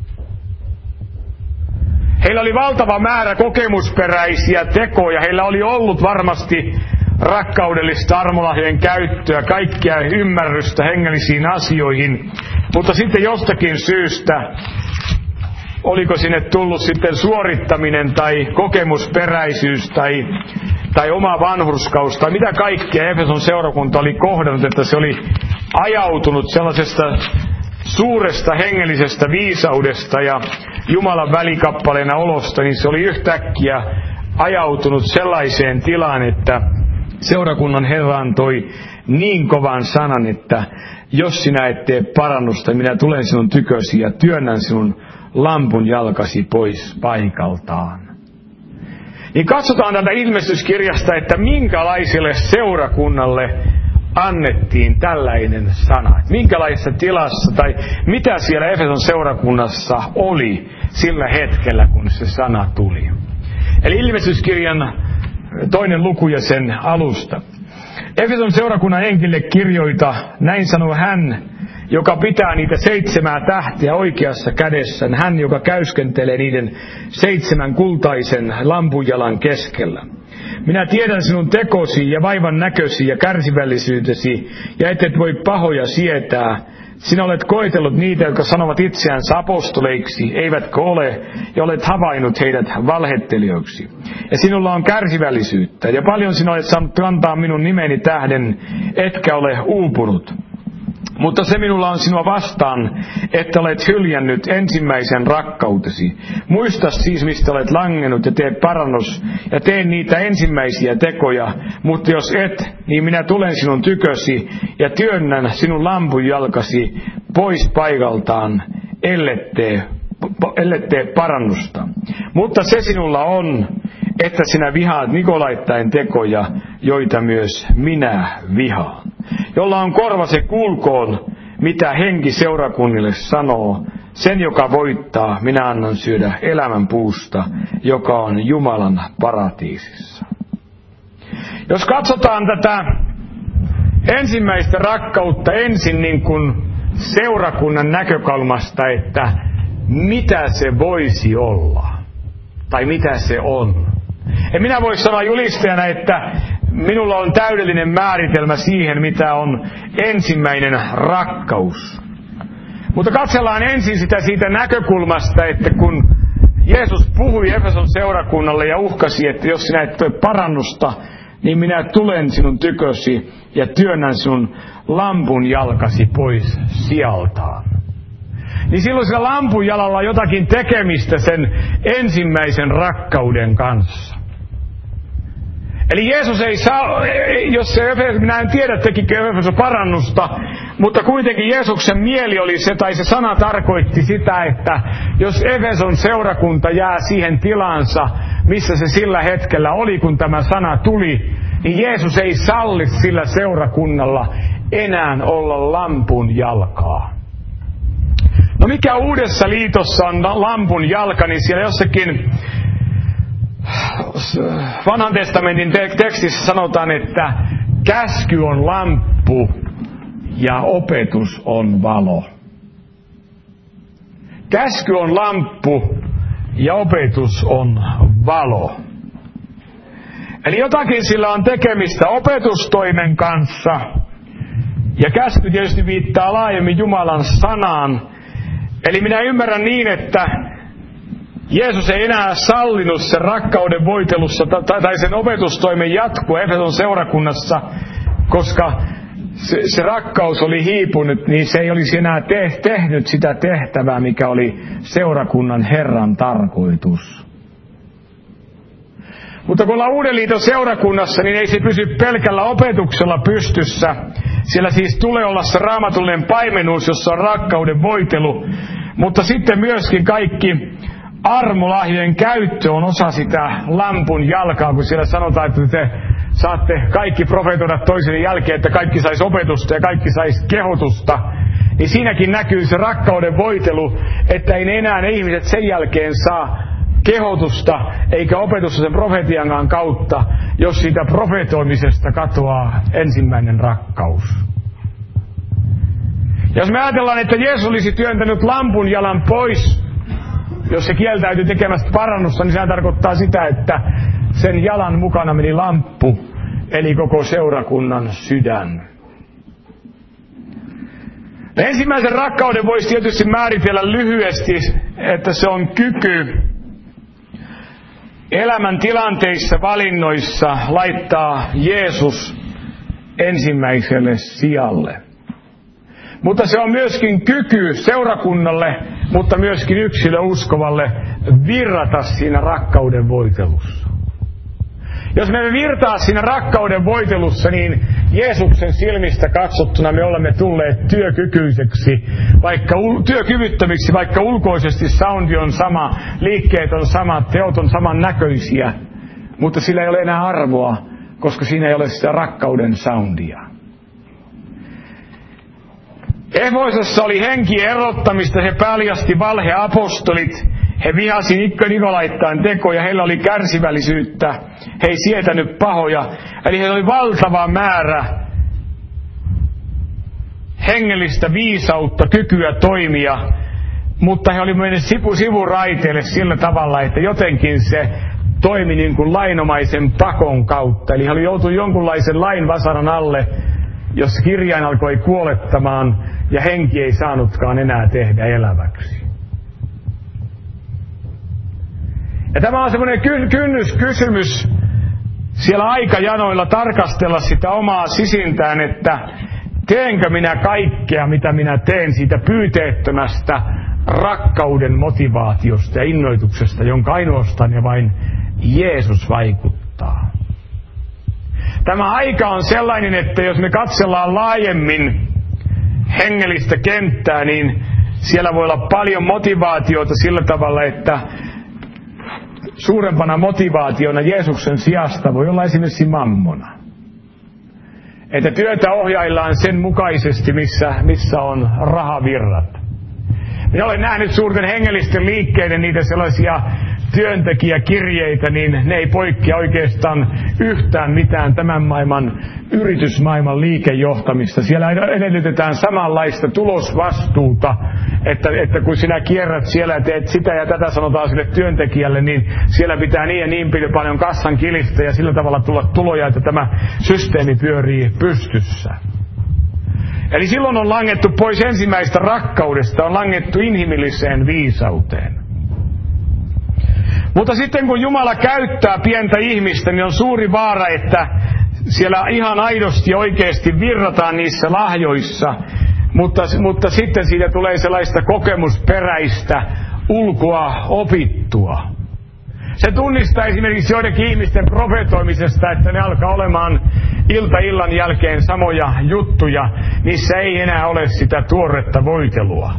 Heillä oli valtava määrä kokemusperäisiä tekoja, heillä oli ollut varmasti rakkaudellista armolahjojen käyttöä, kaikkia ymmärrystä hengellisiin asioihin, mutta sitten jostakin syystä, oliko sinne tullut sitten suorittaminen tai kokemusperäisyys tai, tai oma vanhurskaus tai mitä kaikkea Efeson seurakunta oli kohdannut, että se oli ajautunut sellaisesta suuresta hengellisestä viisaudesta ja Jumalan välikappaleena olosta, niin se oli yhtäkkiä ajautunut sellaiseen tilaan, että seurakunnan Herra antoi niin kovan sanan, että jos sinä et tee parannusta, minä tulen sinun tykösi ja työnnän sinun lampun jalkasi pois paikaltaan. Niin katsotaan tätä ilmestyskirjasta, että minkälaiselle seurakunnalle annettiin tällainen sana. Minkälaisessa tilassa tai mitä siellä Efeson seurakunnassa oli sillä hetkellä, kun se sana tuli. Eli ilmestyskirjan toinen luku ja sen alusta. Efeson seurakunnan enkille kirjoita, näin sanoo hän, joka pitää niitä seitsemää tähtiä oikeassa kädessään, hän, joka käyskentelee niiden seitsemän kultaisen lampunjalan keskellä. Minä tiedän sinun tekosi ja vaivan näkösi ja kärsivällisyytesi, ja et et voi pahoja sietää. Sinä olet koetellut niitä, jotka sanovat itseänsä apostoleiksi, eivätkö ole, ja olet havainnut heidät valhettelijoiksi. Ja sinulla on kärsivällisyyttä, ja paljon sinä olet saanut kantaa minun nimeni tähden, etkä ole uupunut. Mutta se minulla on sinua vastaan, että olet hyljännyt ensimmäisen rakkautesi. Muista siis, mistä olet langennut, ja tee parannus, ja tee niitä ensimmäisiä tekoja. Mutta jos et, niin minä tulen sinun tykösi, ja työnnän sinun lampunjalkasi pois paikaltaan, ellet tee, ellet tee parannusta. Mutta se sinulla on, että sinä vihaat Nikolaittain tekoja, joita myös minä vihaan. Jolla on korva, se kuulkoon, mitä henki seurakunnille sanoo. Sen, joka voittaa, minä annan syödä elämän puusta, joka on Jumalan paratiisissa. Jos katsotaan tätä ensimmäistä rakkautta ensin niin kuin seurakunnan näkökulmasta, että mitä se voisi olla, tai mitä se on. En minä voi sanoa julistajana, että minulla on täydellinen määritelmä siihen, mitä on ensimmäinen rakkaus. Mutta katsellaan ensin sitä siitä näkökulmasta, että kun Jeesus puhui Efeson seurakunnalle ja uhkasi, että jos sinä et tee parannusta, niin minä tulen sinun tykösi ja työnnän sinun lampun jalkasi pois sijaltaan. Niin silloin sillä lampun jalalla on jotakin tekemistä sen ensimmäisen rakkauden kanssa. Eli Jeesus ei saa, jos se, minä en tiedä tekikö Efeso parannusta, mutta kuitenkin Jeesuksen mieli oli se, tai se sana tarkoitti sitä, että jos Efeson seurakunta jää siihen tilansa, missä se sillä hetkellä oli, kun tämä sana tuli, niin Jeesus ei salli sillä seurakunnalla enää olla lampun jalkaa. No mikä uudessa liitossa on lampun jalka, niin siellä jossakin Vanhan testamentin tekstissä sanotaan, että käsky on lamppu ja opetus on valo. Käsky on lamppu ja opetus on valo. Eli jotakin sillä on tekemistä opetustoimen kanssa. Ja käsky tietysti viittaa laajemmin Jumalan sanaan. Eli minä ymmärrän niin, että Jeesus ei enää sallinut sen rakkauden voitelussa tai sen opetustoimen jatkua Efeson seurakunnassa, koska se, se rakkaus oli hiipunut, niin se ei olisi enää te, tehnyt sitä tehtävää, mikä oli seurakunnan Herran tarkoitus. Mutta kun ollaan Uuden liiton seurakunnassa, niin ei se pysy pelkällä opetuksella pystyssä. Siellä siis tulee olla se raamatullinen paimenuus, jossa on rakkauden voitelu, mutta sitten myöskin kaikki armolahjojen käyttö on osa sitä lampun jalkaa, kun siellä sanotaan, että te saatte kaikki profetoida toisen jälkeen, että kaikki sais opetusta ja kaikki sais kehotusta. Niin siinäkin näkyy se rakkauden voitelu, että ei ne enää ne ihmiset sen jälkeen saa kehotusta eikä opetusta sen profetiankaan kautta, jos siitä profetoimisesta katoaa ensimmäinen rakkaus. Jos me ajatellaan, että Jeesus olisi työntänyt lampun jalan pois, jos se kieltäytyi tekemästä parannusta, niin se tarkoittaa sitä, että sen jalan mukana meni lamppu, eli koko seurakunnan sydän. Ensimmäisen rakkauden voisi tietysti määritellä lyhyesti, että se on kyky elämän tilanteissa, valinnoissa laittaa Jeesus ensimmäiselle sijalle. Mutta se on myöskin kyky seurakunnalle, mutta myöskin yksilöuskovalle virrata siinä rakkauden voitelussa. Jos me virtaa siinä rakkauden voitelussa, niin Jeesuksen silmistä katsottuna me olemme tulleet työkykyiseksi, vaikka työkyvyttömiksi, vaikka ulkoisesti soundi on sama, liikkeet on samat, teot on saman näköisiä, mutta sillä ei ole enää arvoa, koska siinä ei ole sitä rakkauden soundia. Efesossa oli henki erottamista, he paljasti valheapostolit, he vihasi Nikolaittain tekoja, heillä oli kärsivällisyyttä, he ei sietänyt pahoja, eli heillä oli valtava määrä hengellistä viisautta, kykyä toimia, mutta he olivat menneet sivu, sivuraiteille sillä tavalla, että jotenkin se toimi niin kuin lainomaisen pakon kautta. Eli he oli joutunut jonkunlaisen lain vasaran alle, jos kirjain alkoi kuolettamaan ja henki ei saanutkaan enää tehdä eläväksi. Ja tämä on semmoinen kynnyskysymys siellä aikajanoilla tarkastella sitä omaa sisintään, että teenkö minä kaikkea, mitä minä teen siitä pyyteettömästä rakkauden motivaatiosta ja innoituksesta, jonka ainoastaan ja vain Jeesus vaikuttaa. Tämä aika on sellainen, että jos me katsellaan laajemmin hengellistä kenttää, niin siellä voi olla paljon motivaatiota sillä tavalla, että suurempana motivaationa Jeesuksen sijasta voi olla esimerkiksi mammona. Että työtä ohjaillaan sen mukaisesti, missä, missä on rahavirrat. Minä olen nähnyt suurten hengellisten liikkeiden niitä sellaisia työntekijäkirjeitä, niin ne ei poikkea oikeastaan yhtään mitään tämän maailman yritysmaailman liikejohtamista. Siellä edellytetään samanlaista tulosvastuuta, että, että kun sinä kierrät siellä ja teet sitä ja tätä, sanotaan sille työntekijälle, niin siellä pitää niin ja niin paljon kassan kilistä ja sillä tavalla tulla tuloja, että tämä systeemi pyörii pystyssä. Eli silloin on langettu pois ensimmäistä rakkaudesta, on langettu inhimilliseen viisauteen. Mutta sitten kun Jumala käyttää pientä ihmistä, niin on suuri vaara, että siellä ihan aidosti ja oikeasti virrataan niissä lahjoissa, mutta, mutta sitten siitä tulee sellaista kokemusperäistä, ulkoa opittua. Se tunnistaa esimerkiksi joidenkin ihmisten profetoimisesta, että ne alkaa olemaan ilta illan jälkeen samoja juttuja, niissä ei enää ole sitä tuoretta voitelua.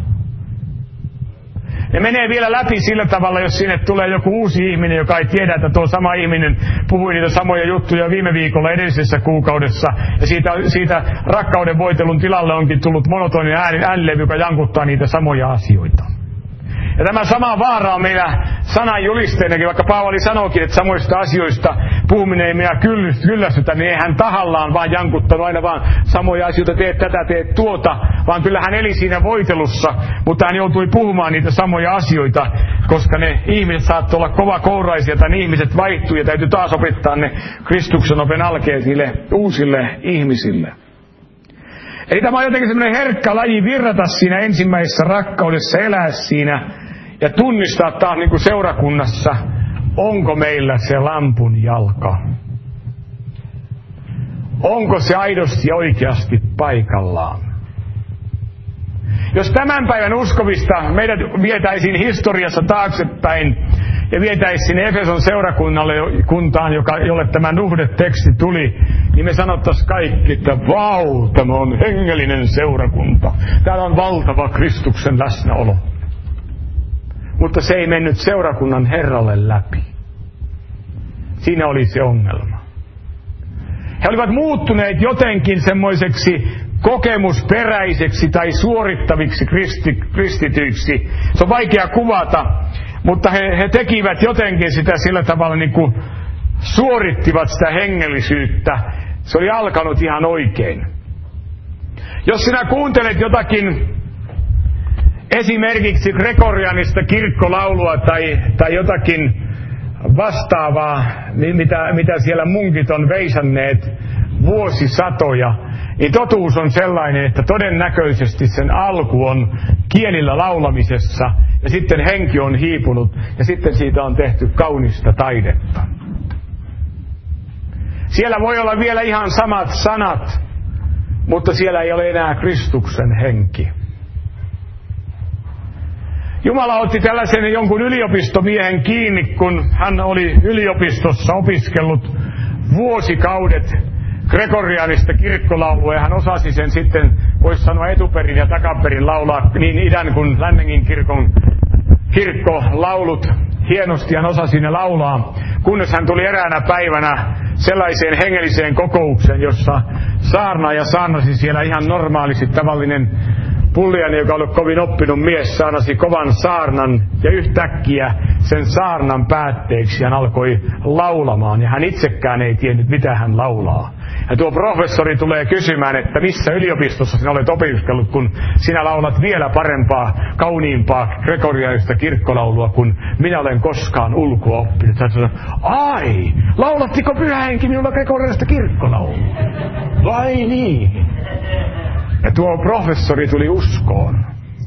Ne menee vielä läpi sillä tavalla, jos sinne tulee joku uusi ihminen, joka ei tiedä, että tuo sama ihminen puhui niitä samoja juttuja viime viikolla edellisessä kuukaudessa. Ja siitä, siitä rakkauden voitelun tilalle onkin tullut monotoninen äänilevy, joka jankuttaa niitä samoja asioita. Ja tämä sama vaara on meillä sananjulisteenakin, vaikka Paavali sanookin, että samoista asioista puhuminen ei minä kyllästytä, niin ei hän tahallaan vaan jankuttanut aina vaan samoja asioita, teet tätä, teet tuota, vaan kyllä hän eli siinä voitelussa, mutta hän joutui puhumaan niitä samoja asioita, koska ne ihmiset saattoi olla kovakouraisia, tai ne ihmiset vaihtuu ja täytyy taas opettaa ne Kristuksen open alkeisille uusille ihmisille. Eli tämä on jotenkin semmoinen herkkä laji virrata siinä ensimmäisessä rakkaudessa, elää siinä ja tunnistaa taas niin kuin seurakunnassa, onko meillä se lampun jalka. Onko se aidosti ja oikeasti paikallaan. Jos tämän päivän uskovista meidät vietäisiin historiassa taaksepäin ja vietäisiin sinne Efeson seurakunnalle kuntaan, joka, jolle tämä nuhdeteksti tuli, niin me sanottaisiin kaikki, että vau, tämä on hengellinen seurakunta. Täällä on valtava Kristuksen läsnäolo. Mutta se ei mennyt seurakunnan herralle läpi. Siinä oli se ongelma. He olivat muuttuneet jotenkin semmoiseksi kokemusperäiseksi tai suorittaviksi kristi, kristityiksi. Se on vaikea kuvata, mutta he, he tekivät jotenkin sitä sillä tavalla niin kuin suorittivat sitä hengellisyyttä. Se oli alkanut ihan oikein. Jos sinä kuuntelet jotakin esimerkiksi gregorianista kirkkolaulua tai, tai jotakin vastaavaa, mitä, mitä siellä munkit on veisanneet vuosisatoja, niin totuus on sellainen, että todennäköisesti sen alku on kielillä laulamisessa ja sitten henki on hiipunut ja sitten siitä on tehty kaunista taidetta. Siellä voi olla vielä ihan samat sanat, mutta siellä ei ole enää Kristuksen henki. Jumala otti tällaisen jonkun yliopistomiehen kiinni, kun hän oli yliopistossa opiskellut vuosikaudet gregorianista kirkkolaulua, ja hän osasi sen sitten, voisi sanoa etuperin ja takaperin laulaa niin idän kuin lännenkin kirkon kirkkolaulut. Hienosti hän osasi ne laulaa, kunnes hän tuli eräänä päivänä sellaiseen hengelliseen kokoukseen, jossa saarnaaja saarnasi siellä ihan normaalisti tavallinen pulliainen, joka oli kovin oppinut mies, saarnasi kovan saarnan ja yhtäkkiä sen saarnan päätteeksi hän alkoi laulamaan ja hän itsekään ei tiennyt mitä hän laulaa. Ja tuo professori tulee kysymään, että missä yliopistossa sinä olet opiskellut, kun sinä laulat vielä parempaa, kauniimpaa gregoriaista kirkkolaulua, kun minä olen koskaan ulkoa oppinut. Hän sanoo, ai, laulattiko Pyhä Henki minulla gregoriaista kirkkolaulua? Vai niin? Ja tuo professori tuli uskoon.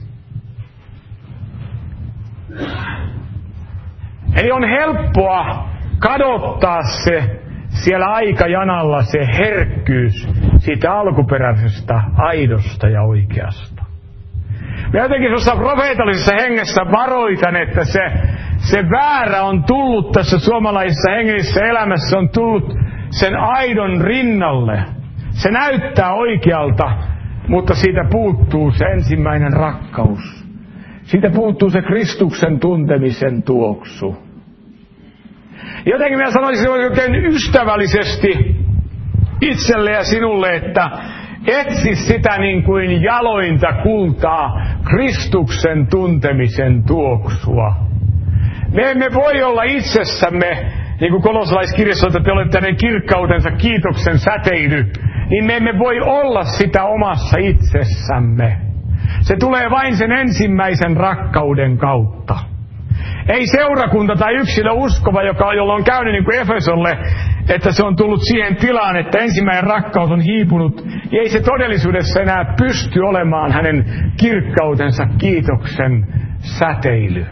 Eli on helppoa kadottaa se siellä aikajanalla se herkkyys siitä alkuperäisestä, aidosta ja oikeasta. Mä jotenkin tuossa profeetallisessa hengessä varoitan, että se, se väärä on tullut tässä suomalaisessa hengellisessä elämässä, on tullut sen aidon rinnalle. Se näyttää oikealta, mutta siitä puuttuu se ensimmäinen rakkaus. Siitä puuttuu se Kristuksen tuntemisen tuoksu. Jotenkin minä sanoisin oikein ystävällisesti itselle ja sinulle, että etsi sitä niin kuin jalointa kultaa, Kristuksen tuntemisen tuoksua. Me emme voi olla itsessämme, niin kuin kolossalaiskirjassa, että te olette hänen kirkkautensa kiitoksen säteily, niin me emme voi olla sitä omassa itsessämme. Se tulee vain sen ensimmäisen rakkauden kautta. Ei seurakunta tai yksilö uskova, joka, jolla on käynyt niin kuin Efesolle, että se on tullut siihen tilaan, että ensimmäinen rakkaus on hiipunut, niin ei se todellisuudessa enää pysty olemaan hänen kirkkautensa kiitoksen säteily.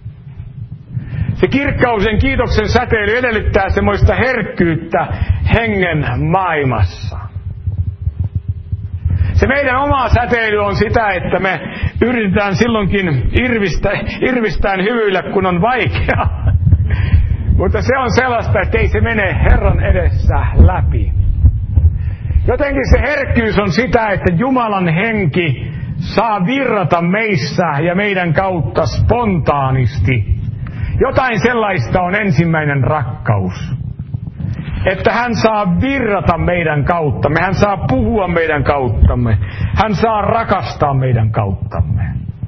Se kirkkausen kiitoksen säteily edellyttää semmoista herkkyyttä hengen maailmassa. Se meidän oma säteily on sitä, että me yritetään silloinkin irvistä, irvistään hyvyillä, kun on vaikeaa. Mutta se on sellaista, että ei se mene Herran edessä läpi. Jotenkin se herkkyys on sitä, että Jumalan henki saa virrata meissä ja meidän kautta spontaanisti. Jotain sellaista on ensimmäinen rakkaus. Että hän saa virrata meidän kauttamme, hän saa puhua meidän kauttamme, hän saa rakastaa meidän kauttamme.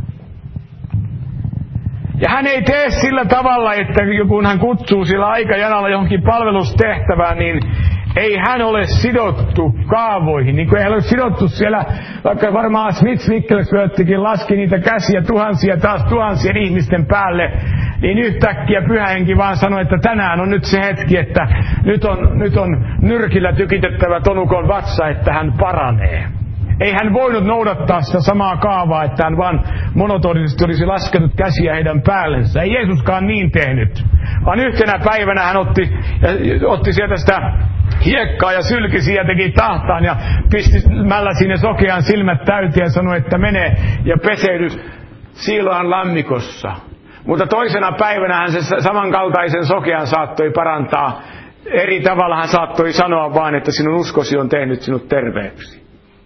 Ja hän ei tee sillä tavalla, että kun hän kutsuu sillä aikajanalla johonkin palvelustehtävään, niin ei hän ole sidottu kaavoihin. Niin kuin ei ole sidottu siellä, vaikka varmaan Smith-Wickelslöttikin laski niitä käsiä tuhansia taas tuhansien ihmisten päälle, niin yhtäkkiä Pyhä Henki vaan sanoi, että tänään on nyt se hetki, että nyt on, nyt on nyrkillä tykitettävä Tonukon vatsa, että hän paranee. Ei hän voinut noudattaa sitä samaa kaavaa, että hän vaan monotonisesti olisi laskenut käsiä heidän päällensä. Ei Jeesuskaan niin tehnyt, vaan yhtenä päivänä hän otti, otti sieltä sitä hiekkaa ja sylkisi ja teki tahtaan ja pisti mälläsi ne sokean silmät täyteen ja sanoi, että mene ja peseydy Siiloan lammikossa. Mutta toisena päivänä hän se samankaltaisen sokean saattoi parantaa. Eri tavalla hän saattoi sanoa vaan, että sinun uskosi on tehnyt sinut terveeksi.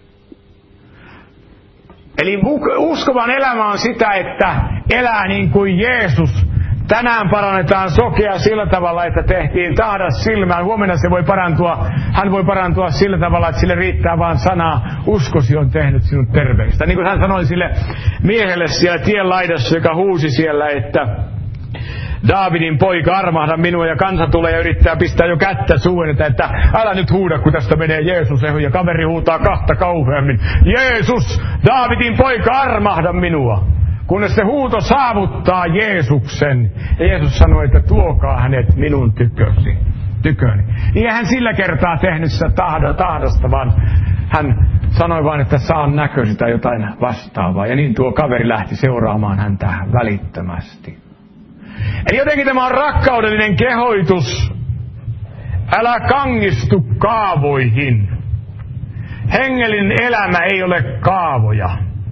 Eli uskovan elämä on sitä, että elää niin kuin Jeesus. Tänään parannetaan sokea sillä tavalla, että tehtiin tahdas silmään. Huomenna se voi parantua, hän voi parantua sillä tavalla, että sille riittää vaan sanaa, uskosi on tehnyt sinut terveeksi. Niin kuin hän sanoi sille miehelle siellä tien laidassa, joka huusi siellä, että Daavidin poika, armahda minua, ja kansa tulee ja yrittää pistää jo kättä suun, että älä nyt huuda, kun tästä menee Jeesus, ja kaveri huutaa kahta kauheammin. Jeesus, Daavidin poika, armahda minua. Kunnes se huuto saavuttaa Jeesuksen, ja Jeesus sanoi, että tuokaa hänet minun tykösi, tyköni. Niin hän sillä kertaa tehnyt sitä tahdosta, vaan hän sanoi vain, että saan näkösi tai jotain vastaavaa. Ja niin tuo kaveri lähti seuraamaan häntä välittömästi. Eli jotenkin tämä on rakkaudellinen kehoitus. Älä kangistu kaavoihin. Hengellinen elämä ei ole kaavoja.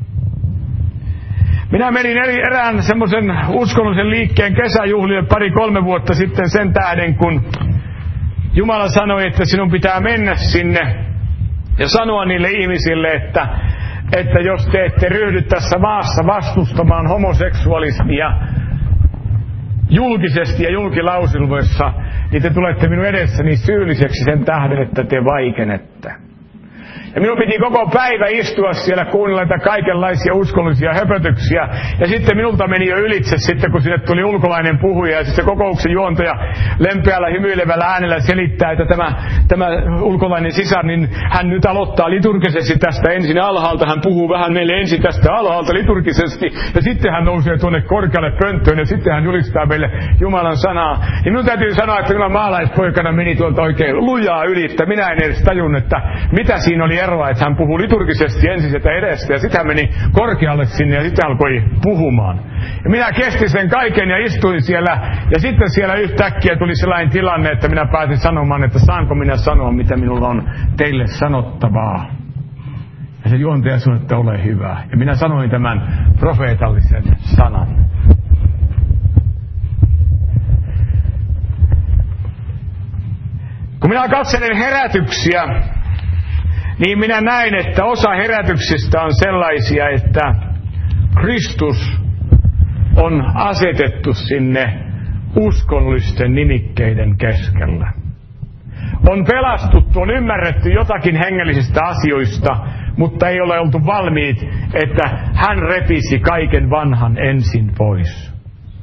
Minä menin eri, erään semmoisen uskonnollisen liikkeen kesäjuhlille pari-kolme vuotta sitten sen tähden, kun Jumala sanoi, että sinun pitää mennä sinne ja sanoa niille ihmisille, että, että jos te ette ryhdy tässä maassa vastustamaan homoseksualismia julkisesti ja julkilausilmoissa, niin te tulette minun edessäni syylliseksi sen tähden, että te vaikenette. Ja minun piti koko päivä istua siellä kuunnella näitä kaikenlaisia uskollisia höpötyksiä. Ja sitten minulta meni jo ylitse sitten, kun sinne tuli ulkolainen puhuja. Ja sitten se kokouksen juontaja lempeällä hymyilevällä äänellä selittää, että tämä, tämä ulkolainen sisar, niin hän nyt aloittaa liturgisesti tästä ensin alhaalta. Hän puhuu vähän meille ensin tästä alhaalta liturgisesti. Ja sitten hän nousee tuonne korkealle pönttöön ja sitten hän julistaa meille Jumalan sanaa. Ja minun täytyy sanoa, että minä maalaispoikana meni tuolta oikein lujaa yli, että minä en edes tajun, että mitä siinä oli eroa, että hän puhui liturgisesti ensin sitä edestä ja sitten hän meni korkealle sinne ja sitten alkoi puhumaan. Ja minä kestin sen kaiken ja istuin siellä ja sitten siellä yhtäkkiä tuli sellainen tilanne, että minä pääsin sanomaan, että saanko minä sanoa, mitä minulla on teille sanottavaa. Ja se juontaja sanoi, että ole hyvä. Ja minä sanoin tämän profeetallisen sanan. Kun minä katselen herätyksiä, niin minä näin, että osa herätyksistä on sellaisia, että Kristus on asetettu sinne uskonnollisten nimikkeiden keskellä. On pelastuttu, on ymmärretty jotakin hengellisistä asioista, mutta ei ole oltu valmiit, että hän repisi kaiken vanhan ensin pois.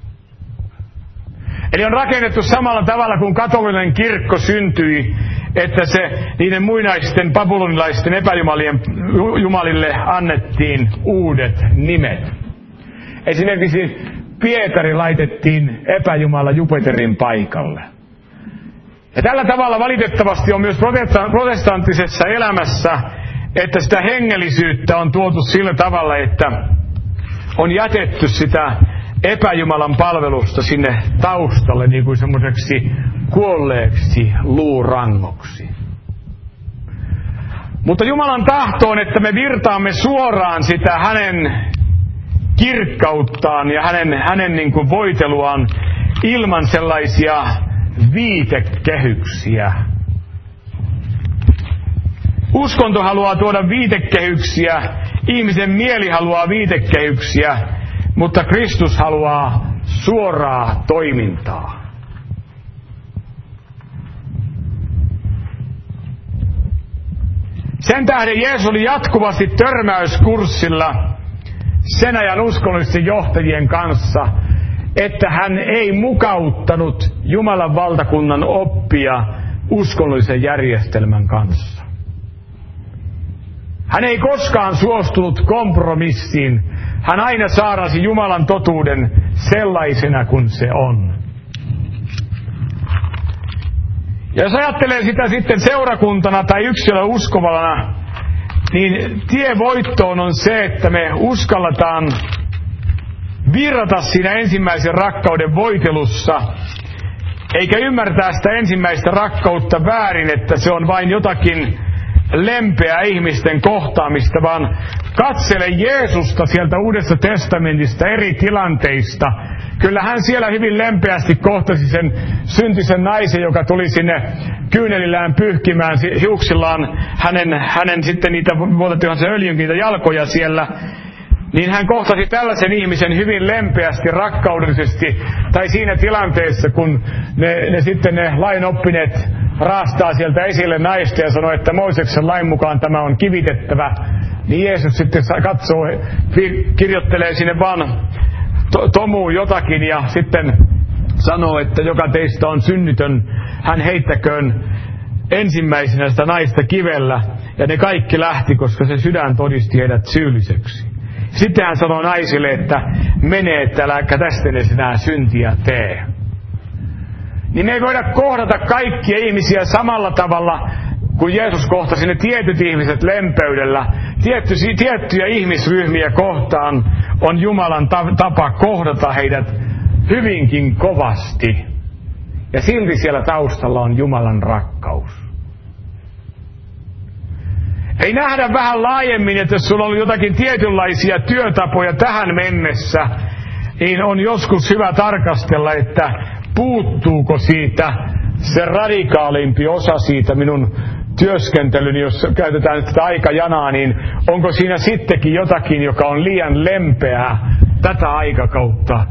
Eli on rakennettu samalla tavalla kuin katolinen kirkko syntyi, että se niiden muinaisten babylonilaisten epäjumalien jumalille annettiin uudet nimet. Esimerkiksi Pietari laitettiin epäjumala Jupiterin paikalle. Ja tällä tavalla valitettavasti on myös protestanttisessa elämässä, että sitä hengellisyyttä on tuotu sillä tavalla, että on jätetty sitä epäjumalan palvelusta sinne taustalle niin kuin semmoiseksi kuolleeksi luurangoksi. Mutta Jumalan tahto on, että me virtaamme suoraan sitä hänen kirkkauttaan ja hänen, hänen niin kuin voiteluaan ilman sellaisia viitekehyksiä. Uskonto haluaa tuoda viitekehyksiä, ihmisen mieli haluaa viitekehyksiä, mutta Kristus haluaa suoraa toimintaa. Sen tähden Jeesus oli jatkuvasti törmäyskurssilla sen ajan uskonnollisten johtajien kanssa, että hän ei mukauttanut Jumalan valtakunnan oppia uskonnollisen järjestelmän kanssa. Hän ei koskaan suostunut kompromissiin. Hän aina saarnasi Jumalan totuuden sellaisena kuin se on. Ja jos ajattelee sitä sitten seurakuntana tai yksilö uskovana, niin tie voittoon on se, että me uskalletaan virrata siinä ensimmäisen rakkauden voitelussa, eikä ymmärtää sitä ensimmäistä rakkautta väärin, että se on vain jotakin lempeää ihmisten kohtaamista, vaan katsele Jeesusta sieltä Uudesta testamentista eri tilanteista. Kyllä hän siellä hyvin lempeästi kohtasi sen syntisen naisen, joka tuli sinne kyynelillään pyyhkimään hiuksillaan hänen, hänen sitten niitä, vuotettiinhan se öljyn niitä jalkoja siellä. Niin hän kohtasi tällaisen ihmisen hyvin lempeästi, rakkaudellisesti, tai siinä tilanteessa, kun ne, ne sitten ne lainoppineet raastaa sieltä esille naista ja sanoo, että Mooseksen lain mukaan tämä on kivitettävä, niin Jeesus sitten katsoo, kirjoittelee sinne vaan to, tomuun jotakin ja sitten sanoo, että joka teistä on synnytön, hän heittäköön ensimmäisenä sitä naista kivellä, ja ne kaikki lähti, koska se sydän todisti heidät syylliseksi. Sitten hän sanoi naisille, että mene, että äläkä tästä edes enää syntiä tee. Niin me ei voida kohdata kaikkia ihmisiä samalla tavalla, kun Jeesus kohtasi ne tietyt ihmiset lempeydellä. Tietty, tiettyjä ihmisryhmiä kohtaan on Jumalan tapa kohdata heidät hyvinkin kovasti. Ja silti siellä taustalla on Jumalan rakkaus. Ei nähdä vähän laajemmin, että jos sulla on jotakin tietynlaisia työtapoja tähän mennessä, niin on joskus hyvä tarkastella, että puuttuuko siitä se radikaalimpi osa siitä minun työskentelyni, jos käytetään tätä aikajanaa, niin onko siinä sittenkin jotakin, joka on liian lempeää tätä aikakautta,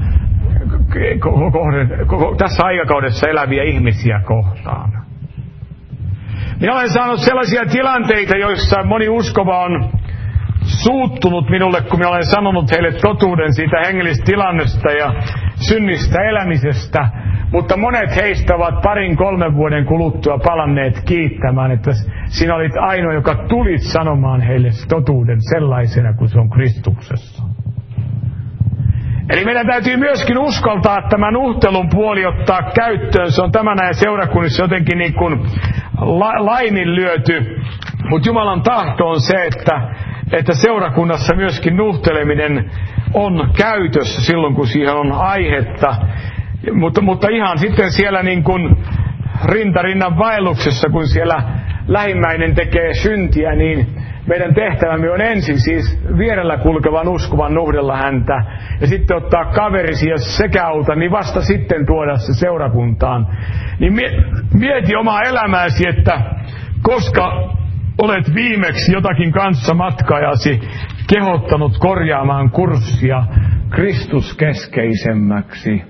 tässä aikakaudessa eläviä ihmisiä kohtaan. Minä olen saanut sellaisia tilanteita, joissa moni uskova on suuttunut minulle, kun minä olen sanonut heille totuuden siitä hengellisestä tilannesta ja synnistä elämisestä. Mutta monet heistä ovat parin kolmen vuoden kuluttua palanneet kiittämään, että sinä olit ainoa, joka tulit sanomaan heille totuuden sellaisena kuin se on Kristuksessa. Eli meidän täytyy myöskin uskaltaa tämä nuhtelun puoli ottaa käyttöön. Se on tämän ajan seurakunnissa jotenkin niin kuin la- laiminlyöty. Mutta Jumalan tahto on se, että, että seurakunnassa myöskin nuhteleminen on käytössä silloin, kun siihen on aihetta. Mutta, mutta ihan sitten siellä niin kuin rintarinnan vaelluksessa, kun siellä lähimmäinen tekee syntiä, niin meidän tehtävämme on ensin siis vierellä kulkevan uskovan nuhdella häntä ja sitten ottaa kaverisi, jos sekä auta, niin vasta sitten tuoda se seurakuntaan. Niin mieti omaa elämääsi, että koska olet viimeksi jotakin kanssa matkajasi kehottanut korjaamaan kurssia Kristuskeskeisemmäksi.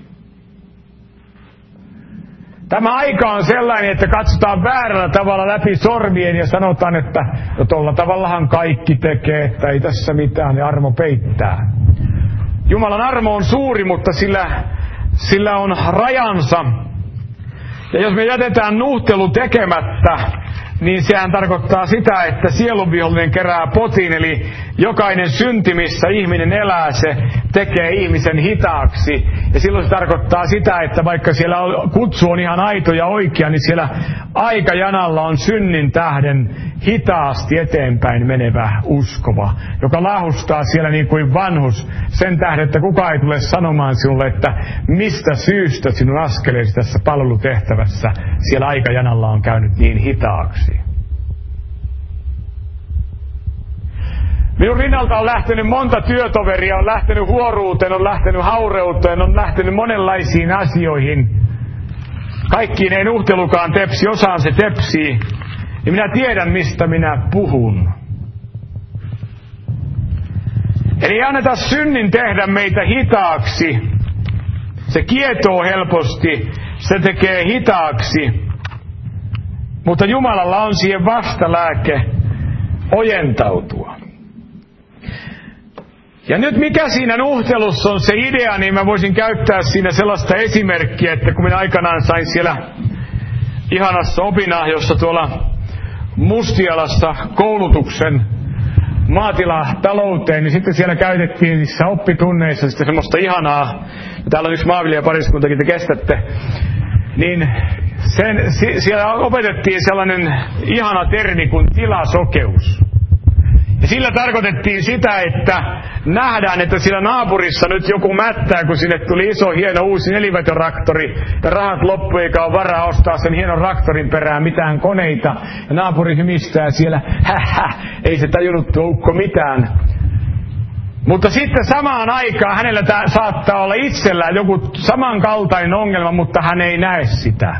Tämä aika on sellainen, että katsotaan väärällä tavalla läpi sormien ja sanotaan, että no tuolla tavallahan kaikki tekee, että ei tässä mitään, ja armo peittää. Jumalan armo on suuri, mutta sillä, sillä on rajansa. Ja jos me jätetään nuhtelu tekemättä, niin sehän tarkoittaa sitä, että sielunvihollinen kerää potin, eli jokainen synti, missä ihminen elää, se tekee ihmisen hitaaksi. Ja silloin se tarkoittaa sitä, että vaikka siellä kutsu on ihan aito ja oikea, niin siellä aikajanalla on synnin tähden hitaasti eteenpäin menevä uskova, joka lahustaa siellä niin kuin vanhus sen tähden, että kukaan ei tule sanomaan sinulle, että mistä syystä sinun askeleesi tässä palvelutehtävässä siellä aikajanalla on käynyt niin hitaaksi. Minun rinnalta on lähtenyt monta työtoveria, on lähtenyt huoruuteen, on lähtenyt haureuteen, on lähtenyt monenlaisiin asioihin. Kaikkiin ei nuhtelukaan tepsi, osaan se tepsii. Ja minä tiedän, mistä minä puhun. Eli ei anneta synnin tehdä meitä hitaaksi. Se kietoo helposti, se tekee hitaaksi. Mutta Jumalalla on siihen vastalääke ojentautua. Ja nyt mikä siinä nuhtelussa on se idea, niin mä voisin käyttää siinä sellaista esimerkkiä, että kun minä aikanaan sain siellä ihanassa opinahjossa tuolla Mustialassa koulutuksen maatilatalouteen, niin sitten siellä käytettiin niissä oppitunneissa sitten semmoista ihanaa, täällä on yksi maanviljelijäpariskuntakin, te kestätte, niin sen, siellä opetettiin sellainen ihana termi kuin tilasokeus. Ja sillä tarkoitettiin sitä, että nähdään, että siellä naapurissa nyt joku mättää, kun sinne tuli iso, hieno uusi nelivetotraktori, ja rahat loppu eikä ole varaa ostaa sen hienon traktorin perään mitään koneita, ja naapuri hymistää siellä, hähä, ei se tajunnut tuo ukko mitään. Mutta sitten samaan aikaan hänellä tää saattaa olla itsellään joku samankaltainen ongelma, mutta hän ei näe sitä.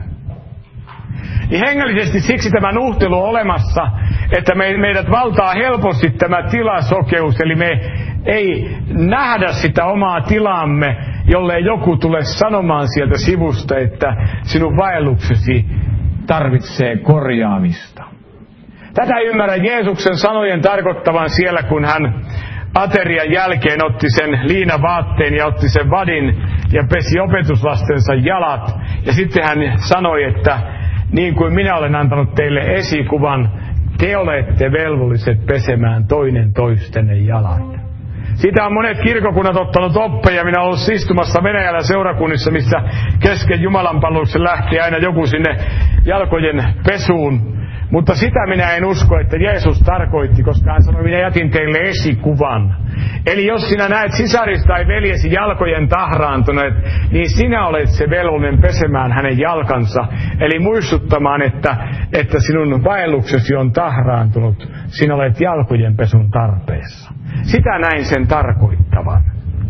Niin hengellisesti siksi tämä nuhtelu on olemassa, että me, meidät valtaa helposti tämä tilasokeus, eli me ei nähdä sitä omaa tilaamme, jollei joku tule sanomaan sieltä sivusta, että sinun vaelluksesi tarvitsee korjaamista. Tätä ymmärrän Jeesuksen sanojen tarkoittavan siellä, kun hän aterian jälkeen otti sen liinavaatteen ja otti sen vadin ja pesi opetuslastensa jalat. Ja sitten hän sanoi, että niin kuin minä olen antanut teille esikuvan, te olette velvolliset pesemään toinen toistenne jalat. Siitä on monet kirkokunnat ottanut oppeja. Minä olen ollut istumassa Venäjällä seurakunnissa, missä kesken jumalanpalveluksen lähti aina joku sinne jalkojen pesuun. Mutta sitä minä en usko, että Jeesus tarkoitti, koska hän sanoi, minä jätin teille esikuvan. Eli jos sinä näet sisarista tai veljesi jalkojen tahraantuneet, niin sinä olet se velvollinen pesemään hänen jalkansa. Eli muistuttamaan, että, että sinun vaelluksesi on tahraantunut, sinä olet jalkojen pesun tarpeessa. Sitä näin sen tarkoittavan.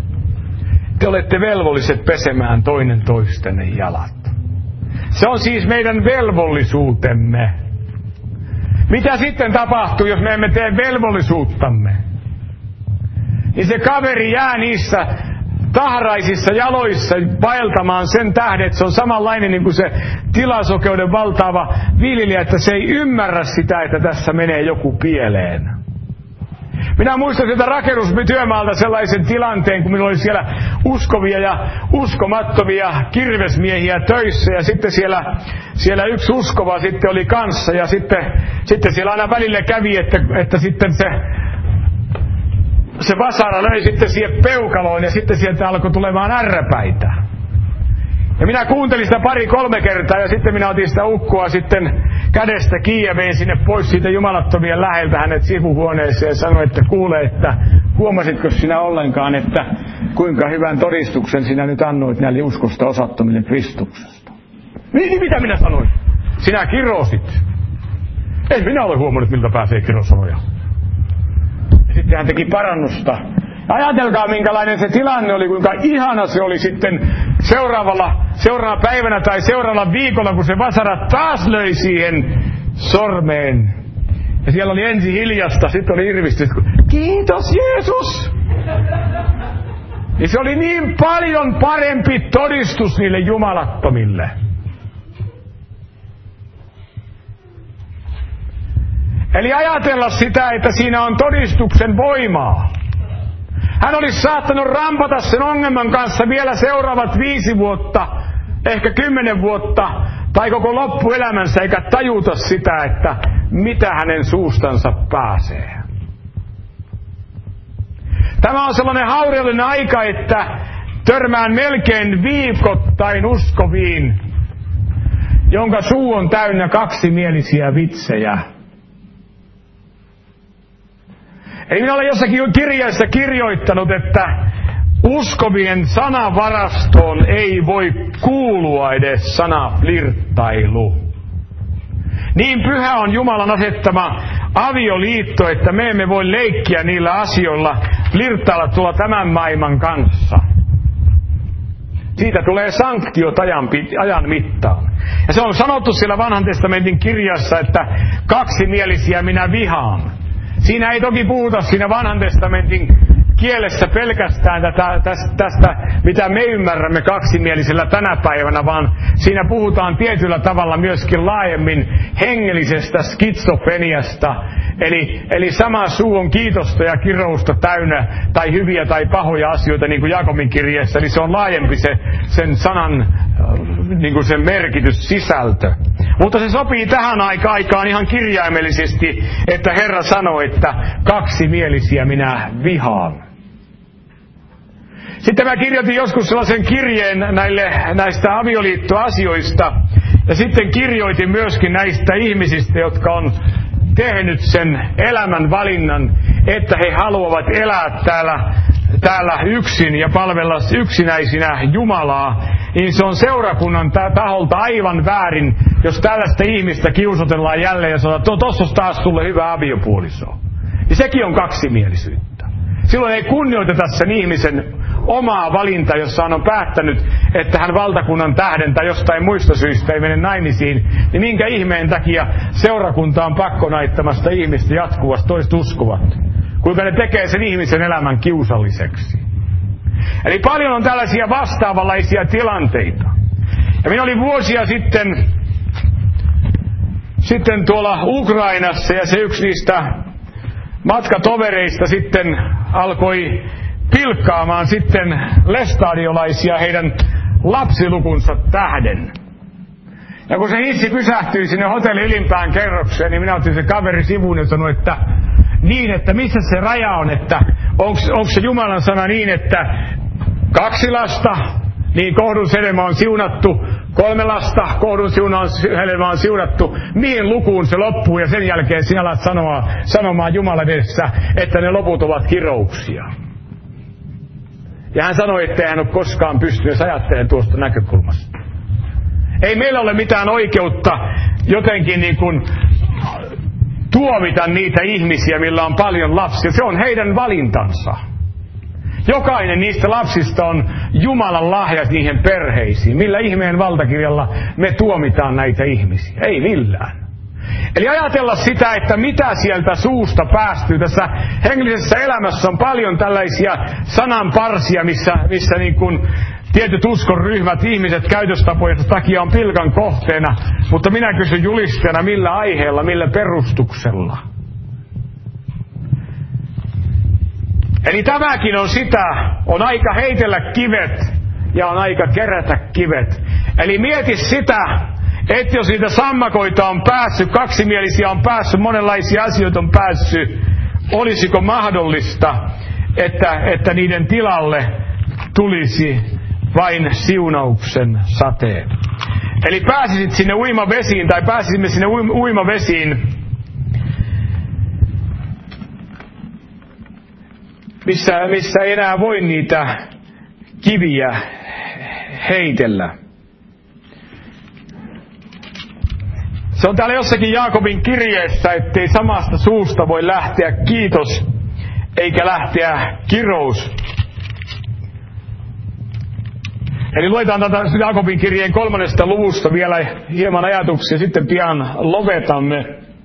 Te olette velvolliset pesemään toinen toistenne jalat. Se on siis meidän velvollisuutemme. Mitä sitten tapahtuu, jos me emme tee velvollisuuttamme? Niin se kaveri jää niissä tahraisissa jaloissa vaeltamaan sen tähden, että se on samanlainen niin kuin se tilasokeuden valtaava viljelijä, että se ei ymmärrä sitä, että tässä menee joku pieleen. Minä muistan sieltä rakennustyömaalta sellaisen tilanteen, kun minulla oli siellä uskovia ja uskomattomia kirvesmiehiä töissä, ja sitten siellä, siellä yksi uskova sitten oli kanssa, ja sitten, sitten siellä aina välillä kävi, että, että sitten se, se vasara löi sitten siihen peukaloon, ja sitten sieltä alkoi tulemaan ärräpäitä. Ja minä kuuntelin sitä pari-kolme kertaa, ja sitten minä otin sitä ukkoa sitten kädestä kiinni ja vein sinne pois siitä jumalattomien läheltä hänet sivuhuoneeseen ja sanoin, että kuule, että huomasitko sinä ollenkaan, että kuinka hyvän todistuksen sinä nyt annoit näille uskosta osattomille Kristuksesta. Niin, mitä minä sanoin? Sinä kirosit. En minä ole huomannut, miltä pääsee kirosanoja. Ja sitten hän teki parannusta. Ajatelkaa, minkälainen se tilanne oli, kuinka ihana se oli sitten seuraavalla, seuraavana päivänä tai seuraavalla viikolla, kun se vasara taas löi siihen sormeen. Ja siellä oli ensin hiljasta, sitten oli irvistys. Kiitos Jeesus! Ja se oli niin paljon parempi todistus niille jumalattomille. Eli ajatella sitä, että siinä on todistuksen voimaa. Hän olisi saattanut rampata sen ongelman kanssa vielä seuraavat viisi vuotta, ehkä kymmenen vuotta, tai koko loppuelämänsä, eikä tajuta sitä, että mitä hänen suustansa pääsee. Tämä on sellainen haurillinen aika, että törmään melkein viikoittain uskoviin, jonka suu on täynnä kaksimielisiä vitsejä. Eli minä olen jossakin kirjassa kirjoittanut, että uskovien sanavarastoon ei voi kuulua edes sana flirttailu. Niin pyhä on Jumalan asettama avioliitto, että me emme voi leikkiä niillä asioilla, flirttailla tuolla tämän maailman kanssa. Siitä tulee sanktiot ajan, ajan mittaan. Ja se on sanottu siellä Vanhan testamentin kirjassa, että kaksimielisiä minä vihaan. Siinä ei toki puhuta siinä Vanhan testamentin kielessä pelkästään tätä, tästä, tästä, mitä me ymmärrämme kaksimielisellä tänä päivänä, vaan siinä puhutaan tietyllä tavalla myöskin laajemmin hengellisestä skitsofreniasta. Eli, eli sama suu on kiitosta ja kirousta täynnä, tai hyviä tai pahoja asioita, niin kuin Jaakobin kirjeessä. Eli se on laajempi se, sen sanan niin kuin sen merkitys, sisältö. Mutta se sopii tähän aikaan ihan kirjaimellisesti, että Herra sanoi, että kaksimielisiä minä vihaan. Sitten mä kirjoitin joskus sellaisen kirjeen näille, näistä avioliittoasioista, ja sitten kirjoitin myöskin näistä ihmisistä, jotka on tehnyt sen elämän valinnan, että he haluavat elää täällä, täällä yksin ja palvella yksinäisinä Jumalaa, niin se on seurakunnan taholta aivan väärin, jos tällaista ihmistä kiusotellaan jälleen ja sanotaan, tuossa on taas sulle hyvä aviopuoliso. Ja sekin on kaksimielisyyttä. Silloin ei kunnioiteta sen ihmisen omaa valintaa, jossa hän on päättänyt, että hän valtakunnan tähden tai jostain muista syistä ei mene naimisiin, niin minkä ihmeen takia seurakunta on pakkonaittamasta ihmistä jatkuvasti, toiset uskovat. Kuinka ne tekee sen ihmisen elämän kiusalliseksi. Eli paljon on tällaisia vastaavanlaisia tilanteita. Ja minä olin vuosia sitten, sitten tuolla Ukrainassa, ja se yksi niistä matkatovereista sitten alkoi pilkkaamaan sitten lestadiolaisia heidän lapsilukunsa tähden. Ja kun se hissi pysähtyi sinne hotellin ylimpään kerrokseen, niin minä otin se kaveri sivuun ja sanoin, että niin, että missä se raja on, että onko se Jumalan sana niin, että kaksi lasta, niin kohdun hedelmä on siunattu, kolme lasta, kohdun hedelmä on siunattu, mihin lukuun se loppuu, ja sen jälkeen sinä alat sanoa, sanomaan Jumalan edessä, että ne loput ovat kirouksia. Ja hän sanoi, että hän ole koskaan pystynyt ajattelemaan tuosta näkökulmasta. Ei meillä ole mitään oikeutta jotenkin niin kuin tuomita niitä ihmisiä, millä on paljon lapsia. Se on heidän valintansa. Jokainen niistä lapsista on Jumalan lahja niihin perheisiin. Millä ihmeen valtakirjalla me tuomitaan näitä ihmisiä? Ei millään. Eli ajatella sitä, että mitä sieltä suusta päästyy. Tässä hengellisessä elämässä on paljon tällaisia sananparsia, missä, missä niin kuin tietyt uskonryhmät, ihmiset käytöstapojensa takia on pilkan kohteena. Mutta minä kysyn julisteena, millä aiheella, millä perustuksella. Eli tämäkin on sitä, on aika heitellä kivet ja on aika kerätä kivet. Eli mieti sitä, että jos niitä sammakoita on päässyt, kaksimielisiä on päässyt, monenlaisia asioita on päässyt, olisiko mahdollista, että, että niiden tilalle tulisi vain siunauksen sateen. Eli pääsisit sinne uimavesiin, tai pääsisimme sinne uimavesiin, missä, missä ei enää voi niitä kiviä heitellä. Se on täällä jossakin Jaakobin kirjeessä, ettei samasta suusta voi lähteä kiitos, eikä lähteä kirous. Eli luetaan tätä Jaakobin kirjeen kolmannesta luvusta vielä hieman ajatuksia, sitten pian lopetamme.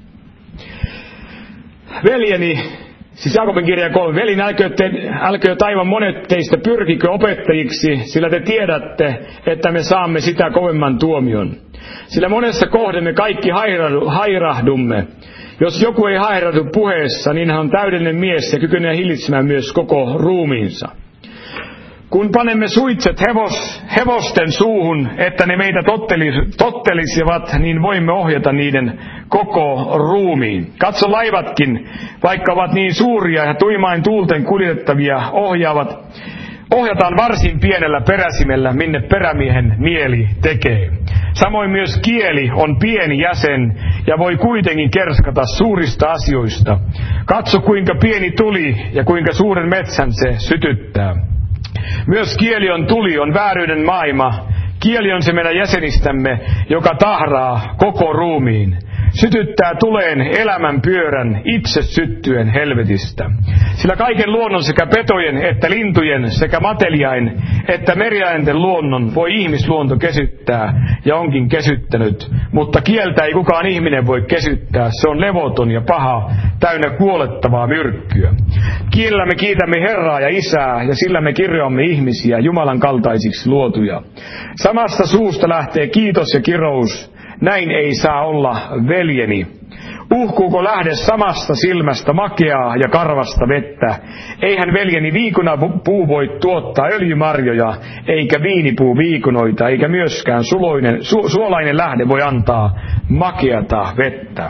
Veljeni, siis Jaakobin kirja kolme, velin älköö, te, älköö taivaan monet teistä pyrkikö opettajiksi, sillä te tiedätte, että me saamme sitä kovemman tuomion. Sillä monessa kohden me kaikki hairahdumme. Jos joku ei hairahdu puheessa, niin hän on täydellinen mies ja kykenee hillitsemään myös koko ruumiinsa. Kun panemme suitset hevos, hevosten suuhun, että ne meitä tottelis, tottelisivat, niin voimme ohjata niiden koko ruumiin. Katso laivatkin, vaikka ovat niin suuria ja tuimain tuulten kuljetettavia, ohjaavat, ohjataan varsin pienellä peräsimellä, minne perämiehen mieli tekee. Samoin myös kieli on pieni jäsen ja voi kuitenkin kerskata suurista asioista. Katso kuinka pieni tuli ja kuinka suuren metsän se sytyttää. Myös kieli on tuli, on vääryyden maailma. Kieli on se meidän jäsenistämme, joka tahraa koko ruumiin. Sytyttää tuleen elämän pyörän itse syttyen helvetistä. Sillä kaiken luonnon sekä petojen että lintujen sekä mateliain että meriäinten luonnon voi ihmisluonto kesyttää ja onkin kesyttänyt. Mutta kieltä ei kukaan ihminen voi kesyttää. Se on levoton ja paha, täynnä kuolettavaa myrkkyä. Kielellä me kiitämme Herraa ja Isää ja sillä me kirjoamme ihmisiä Jumalan kaltaisiksi luotuja. Samasta suusta lähtee kiitos ja kirous. Näin ei saa olla, veljeni. Uhkuuko lähde samasta silmästä makeaa ja karvasta vettä? Eihän veljeni viikunapuu voi tuottaa öljymarjoja, eikä viinipuu viikunoita, eikä myöskään suloinen, su, suolainen lähde voi antaa makeata vettä.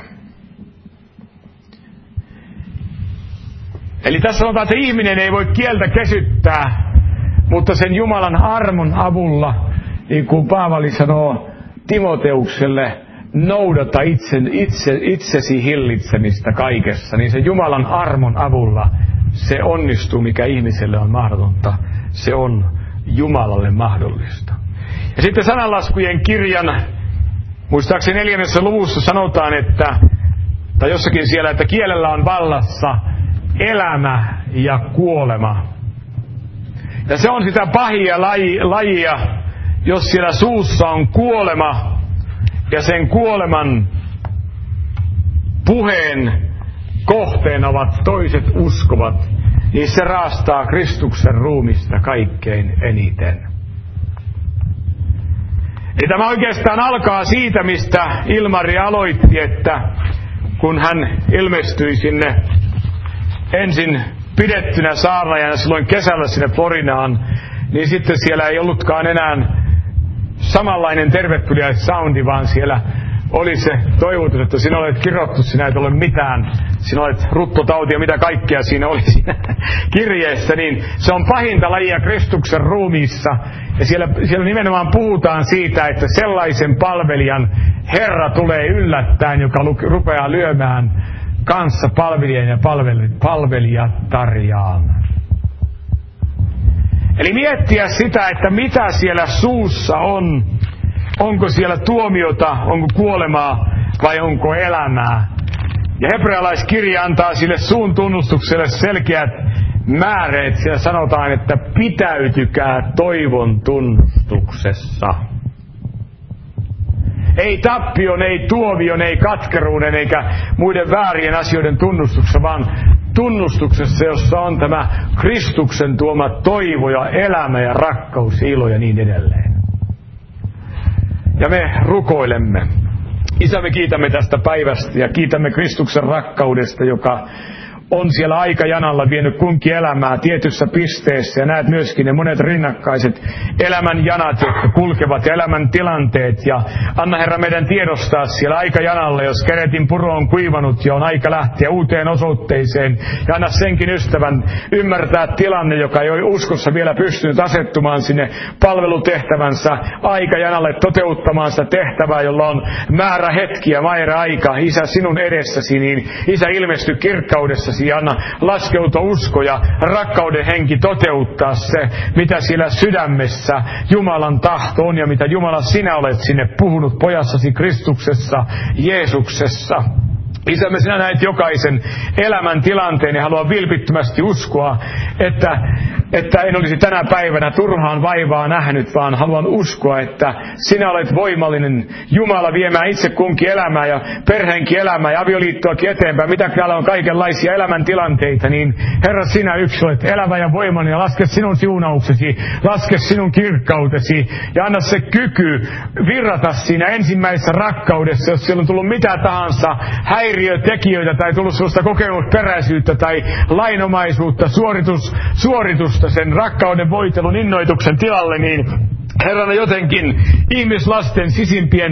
Eli tässä sanotaan, että ihminen ei voi kieltä kesyttää, mutta sen Jumalan armon avulla, niin kuin Paavali sanoo Timoteukselle, noudata itse, itse, itsesi hillitsemistä kaikessa, niin se Jumalan armon avulla se onnistuu, mikä ihmiselle on mahdotonta. Se on Jumalalle mahdollista. Ja sitten sananlaskujen kirjan, muistaakseni neljännessä luvussa sanotaan, että, tai jossakin siellä, että kielellä on vallassa elämä ja kuolema. Ja se on sitä pahia lajia, jos siellä suussa on kuolema ja sen kuoleman puheen kohteena ovat toiset uskovat, niin se raastaa Kristuksen ruumista kaikkein eniten. Eli tämä oikeastaan alkaa siitä, mistä Ilmari aloitti, että kun hän ilmestyi sinne ensin pidettynä saarnaajana silloin kesällä sinne Florinaan, niin sitten siellä ei ollutkaan enää samanlainen tervetuliaissoundi, vaan siellä oli se toivotus, että sinä olet kirottu, sinä et ole mitään, sinä olet ruttotauti ja mitä kaikkea siinä oli siinä kirjeessä, niin se on pahinta lajia Kristuksen ruumiissa. Ja siellä, siellä nimenomaan puhutaan siitä, että sellaisen palvelijan Herra tulee yllättäen, joka rupeaa lyömään kanssa palvelijan ja palvelijattarjaan. Eli miettiä sitä, että mitä siellä suussa on. Onko siellä tuomiota, onko kuolemaa vai onko elämää. Ja hebrealaiskirja antaa sille suun tunnustukselle selkeät määreet. Siellä sanotaan, että pitäytykää toivon tunnustuksessa. Ei tappion, ei tuovion, ei katkeruuden eikä muiden väärien asioiden tunnustuksessa, vaan tunnustuksessa, jossa on tämä Kristuksen tuoma toivo ja elämä ja rakkaus, ilo ja niin edelleen. Ja me rukoilemme. Isä, me kiitämme tästä päivästä ja kiitämme Kristuksen rakkaudesta, joka on siellä aikajanalla vienyt kunkin elämää tietyssä pisteessä, ja näet myöskin ne monet rinnakkaiset elämän janat, jotka kulkevat, ja elämän tilanteet, ja anna Herra meidän tiedostaa siellä aikajanalla, jos keretin puro on kuivanut ja on aika lähteä uuteen osoitteeseen, ja anna senkin ystävän ymmärtää tilanne, joka ei ole uskossa vielä pystynyt asettumaan sinne palvelutehtävänsä aikajanalle toteuttamaan sitä tehtävää, jolla on määrä hetki ja määrä aika. Isä, sinun edessäsi, niin Isä, ilmesty kirkkaudessa, ja anna laskeutua usko ja rakkauden henki toteuttaa se, mitä siellä sydämessä Jumalan tahto on ja mitä Jumala sinä olet sinne puhunut pojassasi Kristuksessa, Jeesuksessa. Isä, me sinä näet jokaisen elämän tilanteen ja haluan vilpittömästi uskoa, että, että en olisi tänä päivänä turhaan vaivaa nähnyt, vaan haluan uskoa, että sinä olet voimallinen Jumala viemään itse kunkin elämää ja perheenkin elämää ja avioliittoakin eteenpäin. Mitä täällä on kaikenlaisia elämäntilanteita, niin Herra, sinä yksi olet elävä ja voimallinen ja laske sinun siunauksesi, laske sinun kirkkautesi ja anna se kyky virrata siinä ensimmäisessä rakkaudessa, jos siellä on tullut mitä tahansa häiriötä, tekijöitä tai tullut sellaista kokemusperäisyyttä tai lainomaisuutta, suoritus, suoritusta sen rakkauden voitelun innoituksen tilalle, niin Herrana jotenkin ihmislasten sisimpien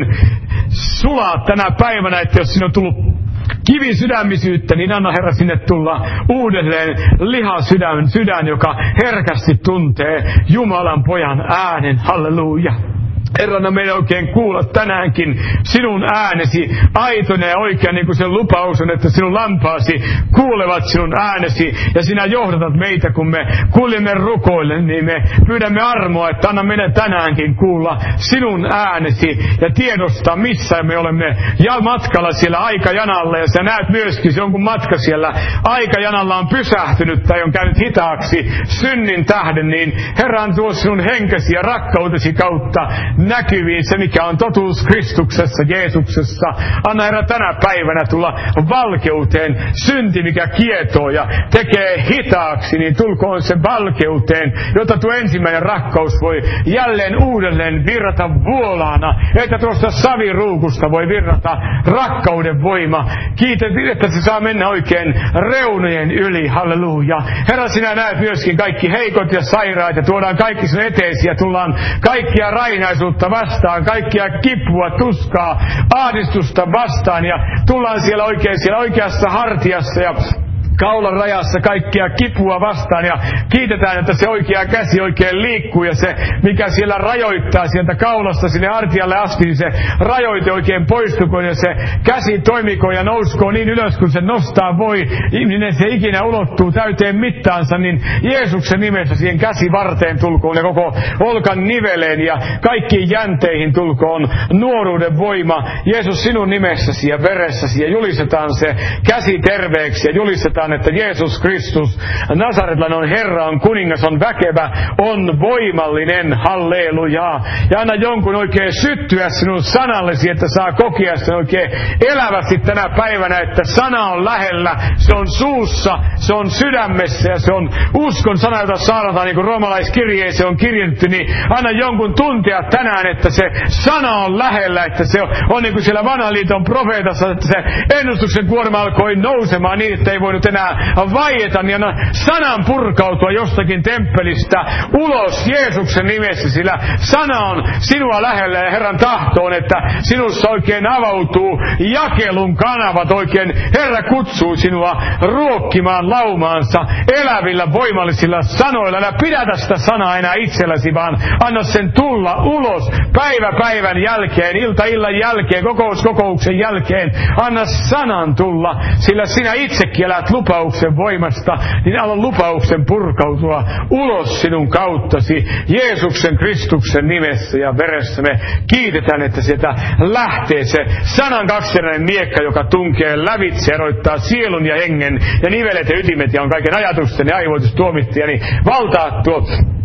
sulaa tänä päivänä, että jos siinä on tullut kivisydämisyyttä, niin anna Herra sinne tulla uudelleen lihasydän, sydän, joka herkästi tuntee Jumalan pojan äänen. Halleluja. Herrana, meidän oikein kuulla tänäänkin sinun äänesi aitona ja oikein, niin kuin se lupaus on, että sinun lampaasi kuulevat sinun äänesi ja sinä johdatat meitä, kun me kuljemme rukoille, niin me pyydämme armoa, että anna meidän tänäänkin kuulla sinun äänesi ja tiedostaa, missä me olemme ja matkalla siellä aikajanalla, ja sä näet myöskin, se on kun matka siellä aikajanalla on pysähtynyt tai on käynyt hitaaksi synnin tähden, niin Herra, tuo sinun henkesi ja rakkautesi kautta näkyviin se, mikä on totuus Kristuksessa, Jeesuksessa. Anna Herra tänä päivänä tulla valkeuteen. Synti, mikä kietoo ja tekee hitaaksi, niin tulkoon se valkeuteen, jotta tuo ensimmäinen rakkaus voi jälleen uudelleen virrata vuolaana, että tuosta saviruukusta voi virrata rakkauden voima. Kiitän, että se saa mennä oikein reunojen yli. Halleluja. Herra, sinä näet myöskin kaikki heikot ja sairaat ja tuodaan kaikki sun eteesi ja tullaan kaikkia rainaisuutta vastaan, kaikkia kipua, tuskaa, ahdistusta vastaan ja tullaan siellä oikein siellä oikeassa hartiassa ja kaulan rajassa kaikkia kipua vastaan ja kiitetään, että se oikea käsi oikein liikkuu ja se, mikä siellä rajoittaa sieltä kaulasta sinne hartialle asti, niin se rajoite oikein poistukoon ja se käsi toimikoon ja nouskoon niin ylös, kun se nostaa voi, niin se ikinä ulottuu täyteen mittaansa, niin Jeesuksen nimessä siihen käsivarteen tulkoon ja koko olkan niveleen ja kaikkiin jänteihin tulkoon nuoruuden voima. Jeesus, sinun nimessäsi ja veressäsi ja julistetaan se käsi terveeksi ja julistetaan, että Jeesus Kristus, Nasaretlainen on Herra, on kuningas, on väkevä, on voimallinen, halleluja. Ja anna jonkun oikein syttyä sinun sanallesi, että saa kokea sen oikein elävästi tänä päivänä, että sana on lähellä, se on suussa, se on sydämessä ja se on uskon sana, jota saadaan, niin kuin roomalaiskirjeeseen on kirjoitettu, niin anna jonkun tuntea tänään, että se sana on lähellä, että se on, on niin kuin siellä vanhan liiton profeetassa, että se ennustuksen kuorma alkoi nousemaan niin, että ei voinut enää vaieta, niin anna sanan purkautua jostakin temppelistä ulos Jeesuksen nimessä, sillä sana on sinua lähellä ja Herran tahtoon, että sinussa oikein avautuu jakelun kanavat, oikein Herra kutsuu sinua ruokkimaan laumaansa elävillä voimallisilla sanoilla. Älä pidätä sitä sanaa enää itselläsi, vaan anna sen tulla ulos päivä päivän jälkeen, ilta illan jälkeen, kokous kokouksen jälkeen. Anna sanan tulla, sillä sinä itsekin elät lupauksen voimasta, niin anna lupauksen purkautua ulos sinun kauttasi Jeesuksen Kristuksen nimessä ja veressä. Me kiitetään, että sieltä lähtee se sanan kaksiteräinen miekka, joka tunkee lävitse, eroittaa sielun ja hengen ja nivelet ja ytimet ja on kaiken ajatusten ja aivoitustuomittaja, niin valtaa tuo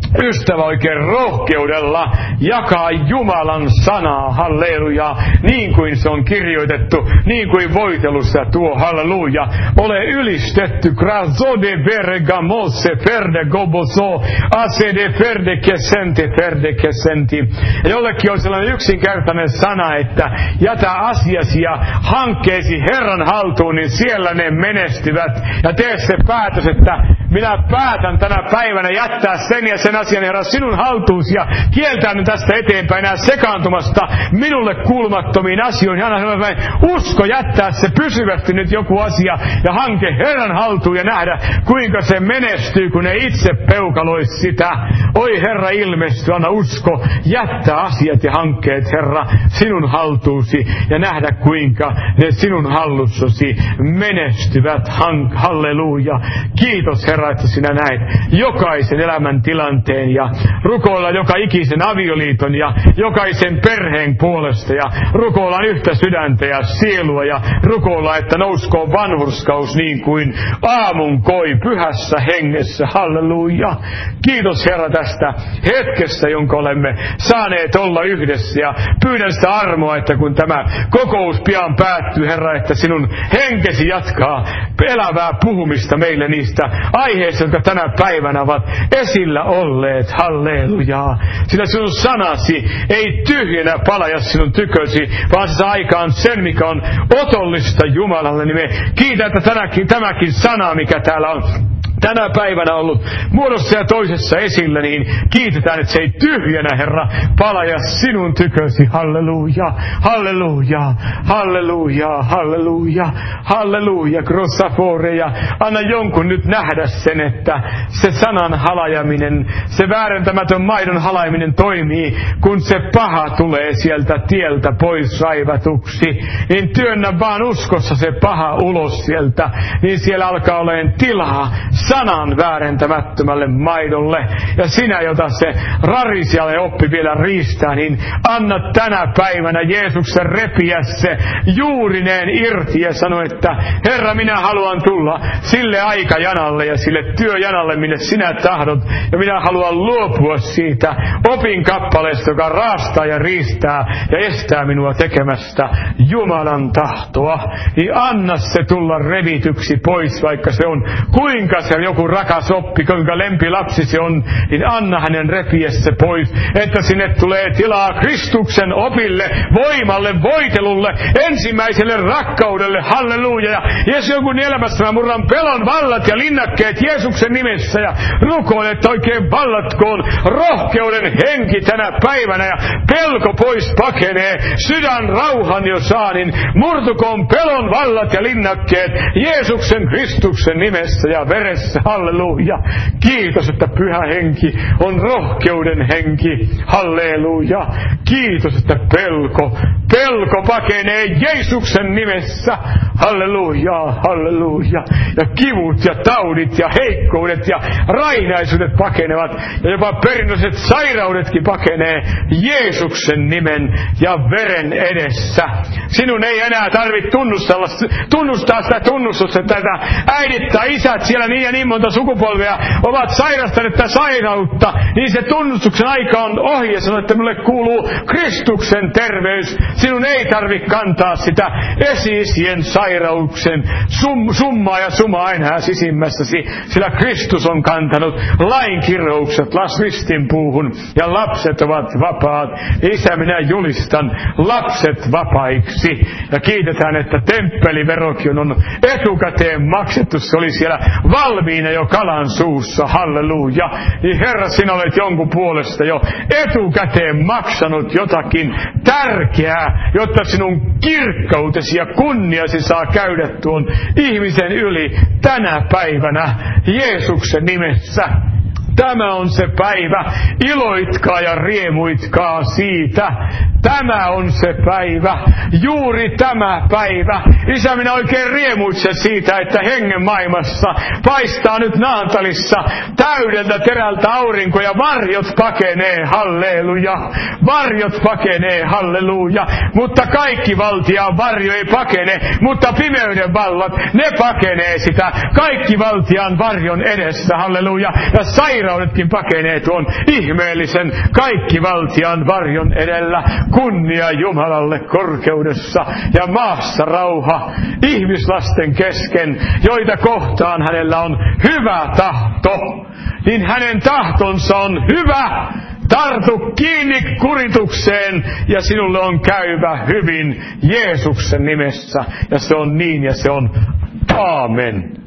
ystävä oikein rohkeudella jakaa Jumalan sanaa, halleluja, niin kuin se on kirjoitettu, niin kuin voitelussa tuo, halleluja. Ole ylistetty, krazode vergamose perde goboso, asede perde kesente perde kesenti. Ja jollekin on sellainen yksinkertainen sana, että jätä asiasi ja hankkeesi Herran haltuun, niin siellä ne menestyvät. Ja tee se päätös, että minä päätän tänä päivänä jättää sen ja sen asian, Herra, sinun haltuusi ja kieltäydyn tästä eteenpäin enää sekaantumasta minulle kuulumattomiin asioihin. Anna sellainen usko jättää se pysyvästi nyt joku asia ja hanke Herran haltuun ja nähdä, kuinka se menestyy, kun ne itse peukalois sitä. Oi Herra, ilmesty, anna usko jättää asiat ja hankkeet, Herra, sinun haltuusi ja nähdä, kuinka ne sinun hallussasi menestyvät. Hank, halleluja. Kiitos, Herra, että sinä näet jokaisen elämän tilanteen ja rukoillaan joka ikisen avioliiton ja jokaisen perheen puolesta ja rukoillaan yhtä sydäntä ja sielua ja rukoillaan, että nouskoon vanhurskaus niin kuin aamun koi pyhässä hengessä. Halleluja. Kiitos, Herra, tästä hetkestä, jonka olemme saaneet olla yhdessä ja pyydän sitä armoa, että kun tämä kokous pian päättyy, Herra, että sinun henkesi jatkaa elävää puhumista meille niistä aiheista, jotka tänä päivänä ovat esillä olleet. Halleluja. Sillä sinun sanasi ei tyhjänä palaja sinun tykösi, vaan se saa aikaan sen, mikä on otollista Jumalalle. Niin me kiitän, että tänäkin, tämäkin sana, mikä täällä on tänä päivänä ollut muodossa ja toisessa esillä, niin kiitetään, että se ei tyhjänä, Herra, palaja sinun tykösi. Halleluja, halleluja, halleluja, halleluja, halleluja, grossafore. Ja anna jonkun nyt nähdä sen, että se sanan halajaminen, se väärentämätön maidon halajaminen toimii, kun se paha tulee sieltä tieltä pois raivatuksi. Niin työnnä vaan uskossa se paha ulos sieltä, niin siellä alkaa olemaan tilaa sanan väärentämättömälle maidolle. Ja sinä, jota se rarisialle oppi vielä riistää, niin anna tänä päivänä Jeesuksen repiä se juurineen irti ja sano, että Herra, minä haluan tulla sille aikajanalle ja sille työjanalle, minne sinä tahdot. Ja minä haluan luopua siitä opin kappaleesta, joka raastaa ja riistää ja estää minua tekemästä Jumalan tahtoa. Niin anna se tulla revityksi pois, vaikka se on kuinka se joku rakas oppi, kuinka lempilapsi se on, niin anna hänen repiä se pois, että sinne tulee tilaa Kristuksen opille, voimalle, voitelulle, ensimmäiselle rakkaudelle. Halleluja. Ja jos jonkun elämässä mä murran pelon vallat ja linnakkeet Jeesuksen nimessä ja rukoilen, että oikein vallatkoon rohkeuden henki tänä päivänä ja pelko pois pakenee, sydän rauhan jo saa, niin murtukoon pelon vallat ja linnakkeet Jeesuksen Kristuksen nimessä ja veressä. Halleluja. Kiitos, että pyhä henki on rohkeuden henki. Halleluja. Kiitos, että pelko, pelko pakenee Jeesuksen nimessä. Halleluja, halleluja. Ja kivut ja taudit ja heikkoudet ja rainaisuudet pakenevat ja jopa perinnölliset sairaudetkin pakenee Jeesuksen nimen ja veren edessä. Sinun ei enää tarvitse tunnustaa, tunnustaa sitä tunnustusta, että äidit tai isät siellä niin ja niin monta sukupolvea ovat sairastaneet tätä sairautta, niin se tunnustuksen aika on ohi ja sanoo, että minulle kuuluu Kristuksen terveys. Sinun ei tarvitse kantaa sitä esi-isien sairauksen sum, summaa ja sumaa enää sisimmässäsi, sillä Kristus on kantanut lain kiroukset las ristinpuuhun ja lapset ovat vapaat. Isä, minä julistan lapset vapaiksi ja kiitetään, että temppeliverokin on etukäteen maksettu. Se oli siellä valmiina jo kalan suussa. Halleluja. Niin Herra, sinä olet jonkun puolesta jo etukäteen maksanut jotakin tärkeää, jotta sinun kirkkautesi ja kunniasi saa käydä tuon ihmisen yli tänä päivänä Jeesuksen nimessä. Tämä on se päivä. Iloitkaa ja riemuitkaa siitä. Tämä on se päivä. Juuri tämä päivä. Isä, minä oikein riemuitsen siitä, että hengen maailmassa paistaa nyt Naantalissa täydeltä terältä aurinko ja varjot pakenee. Halleluja. Varjot pakenee. Halleluja. Mutta kaikki valtiaan varjo ei pakene, mutta pimeyden vallat, ne pakenee sitä. Kaikki valtiaan varjon edessä. Halleluja. Ja sairaus sairaudetkin pakenee tuon ihmeellisen kaikkivaltian varjon edellä. Kunnia Jumalalle korkeudessa ja maassa rauha ihmislasten kesken, joita kohtaan hänellä on hyvä tahto. Niin hänen tahtonsa on hyvä. Tartu kiinni kuritukseen ja sinulle on käyvä hyvin Jeesuksen nimessä. Ja se on niin ja se on aamen.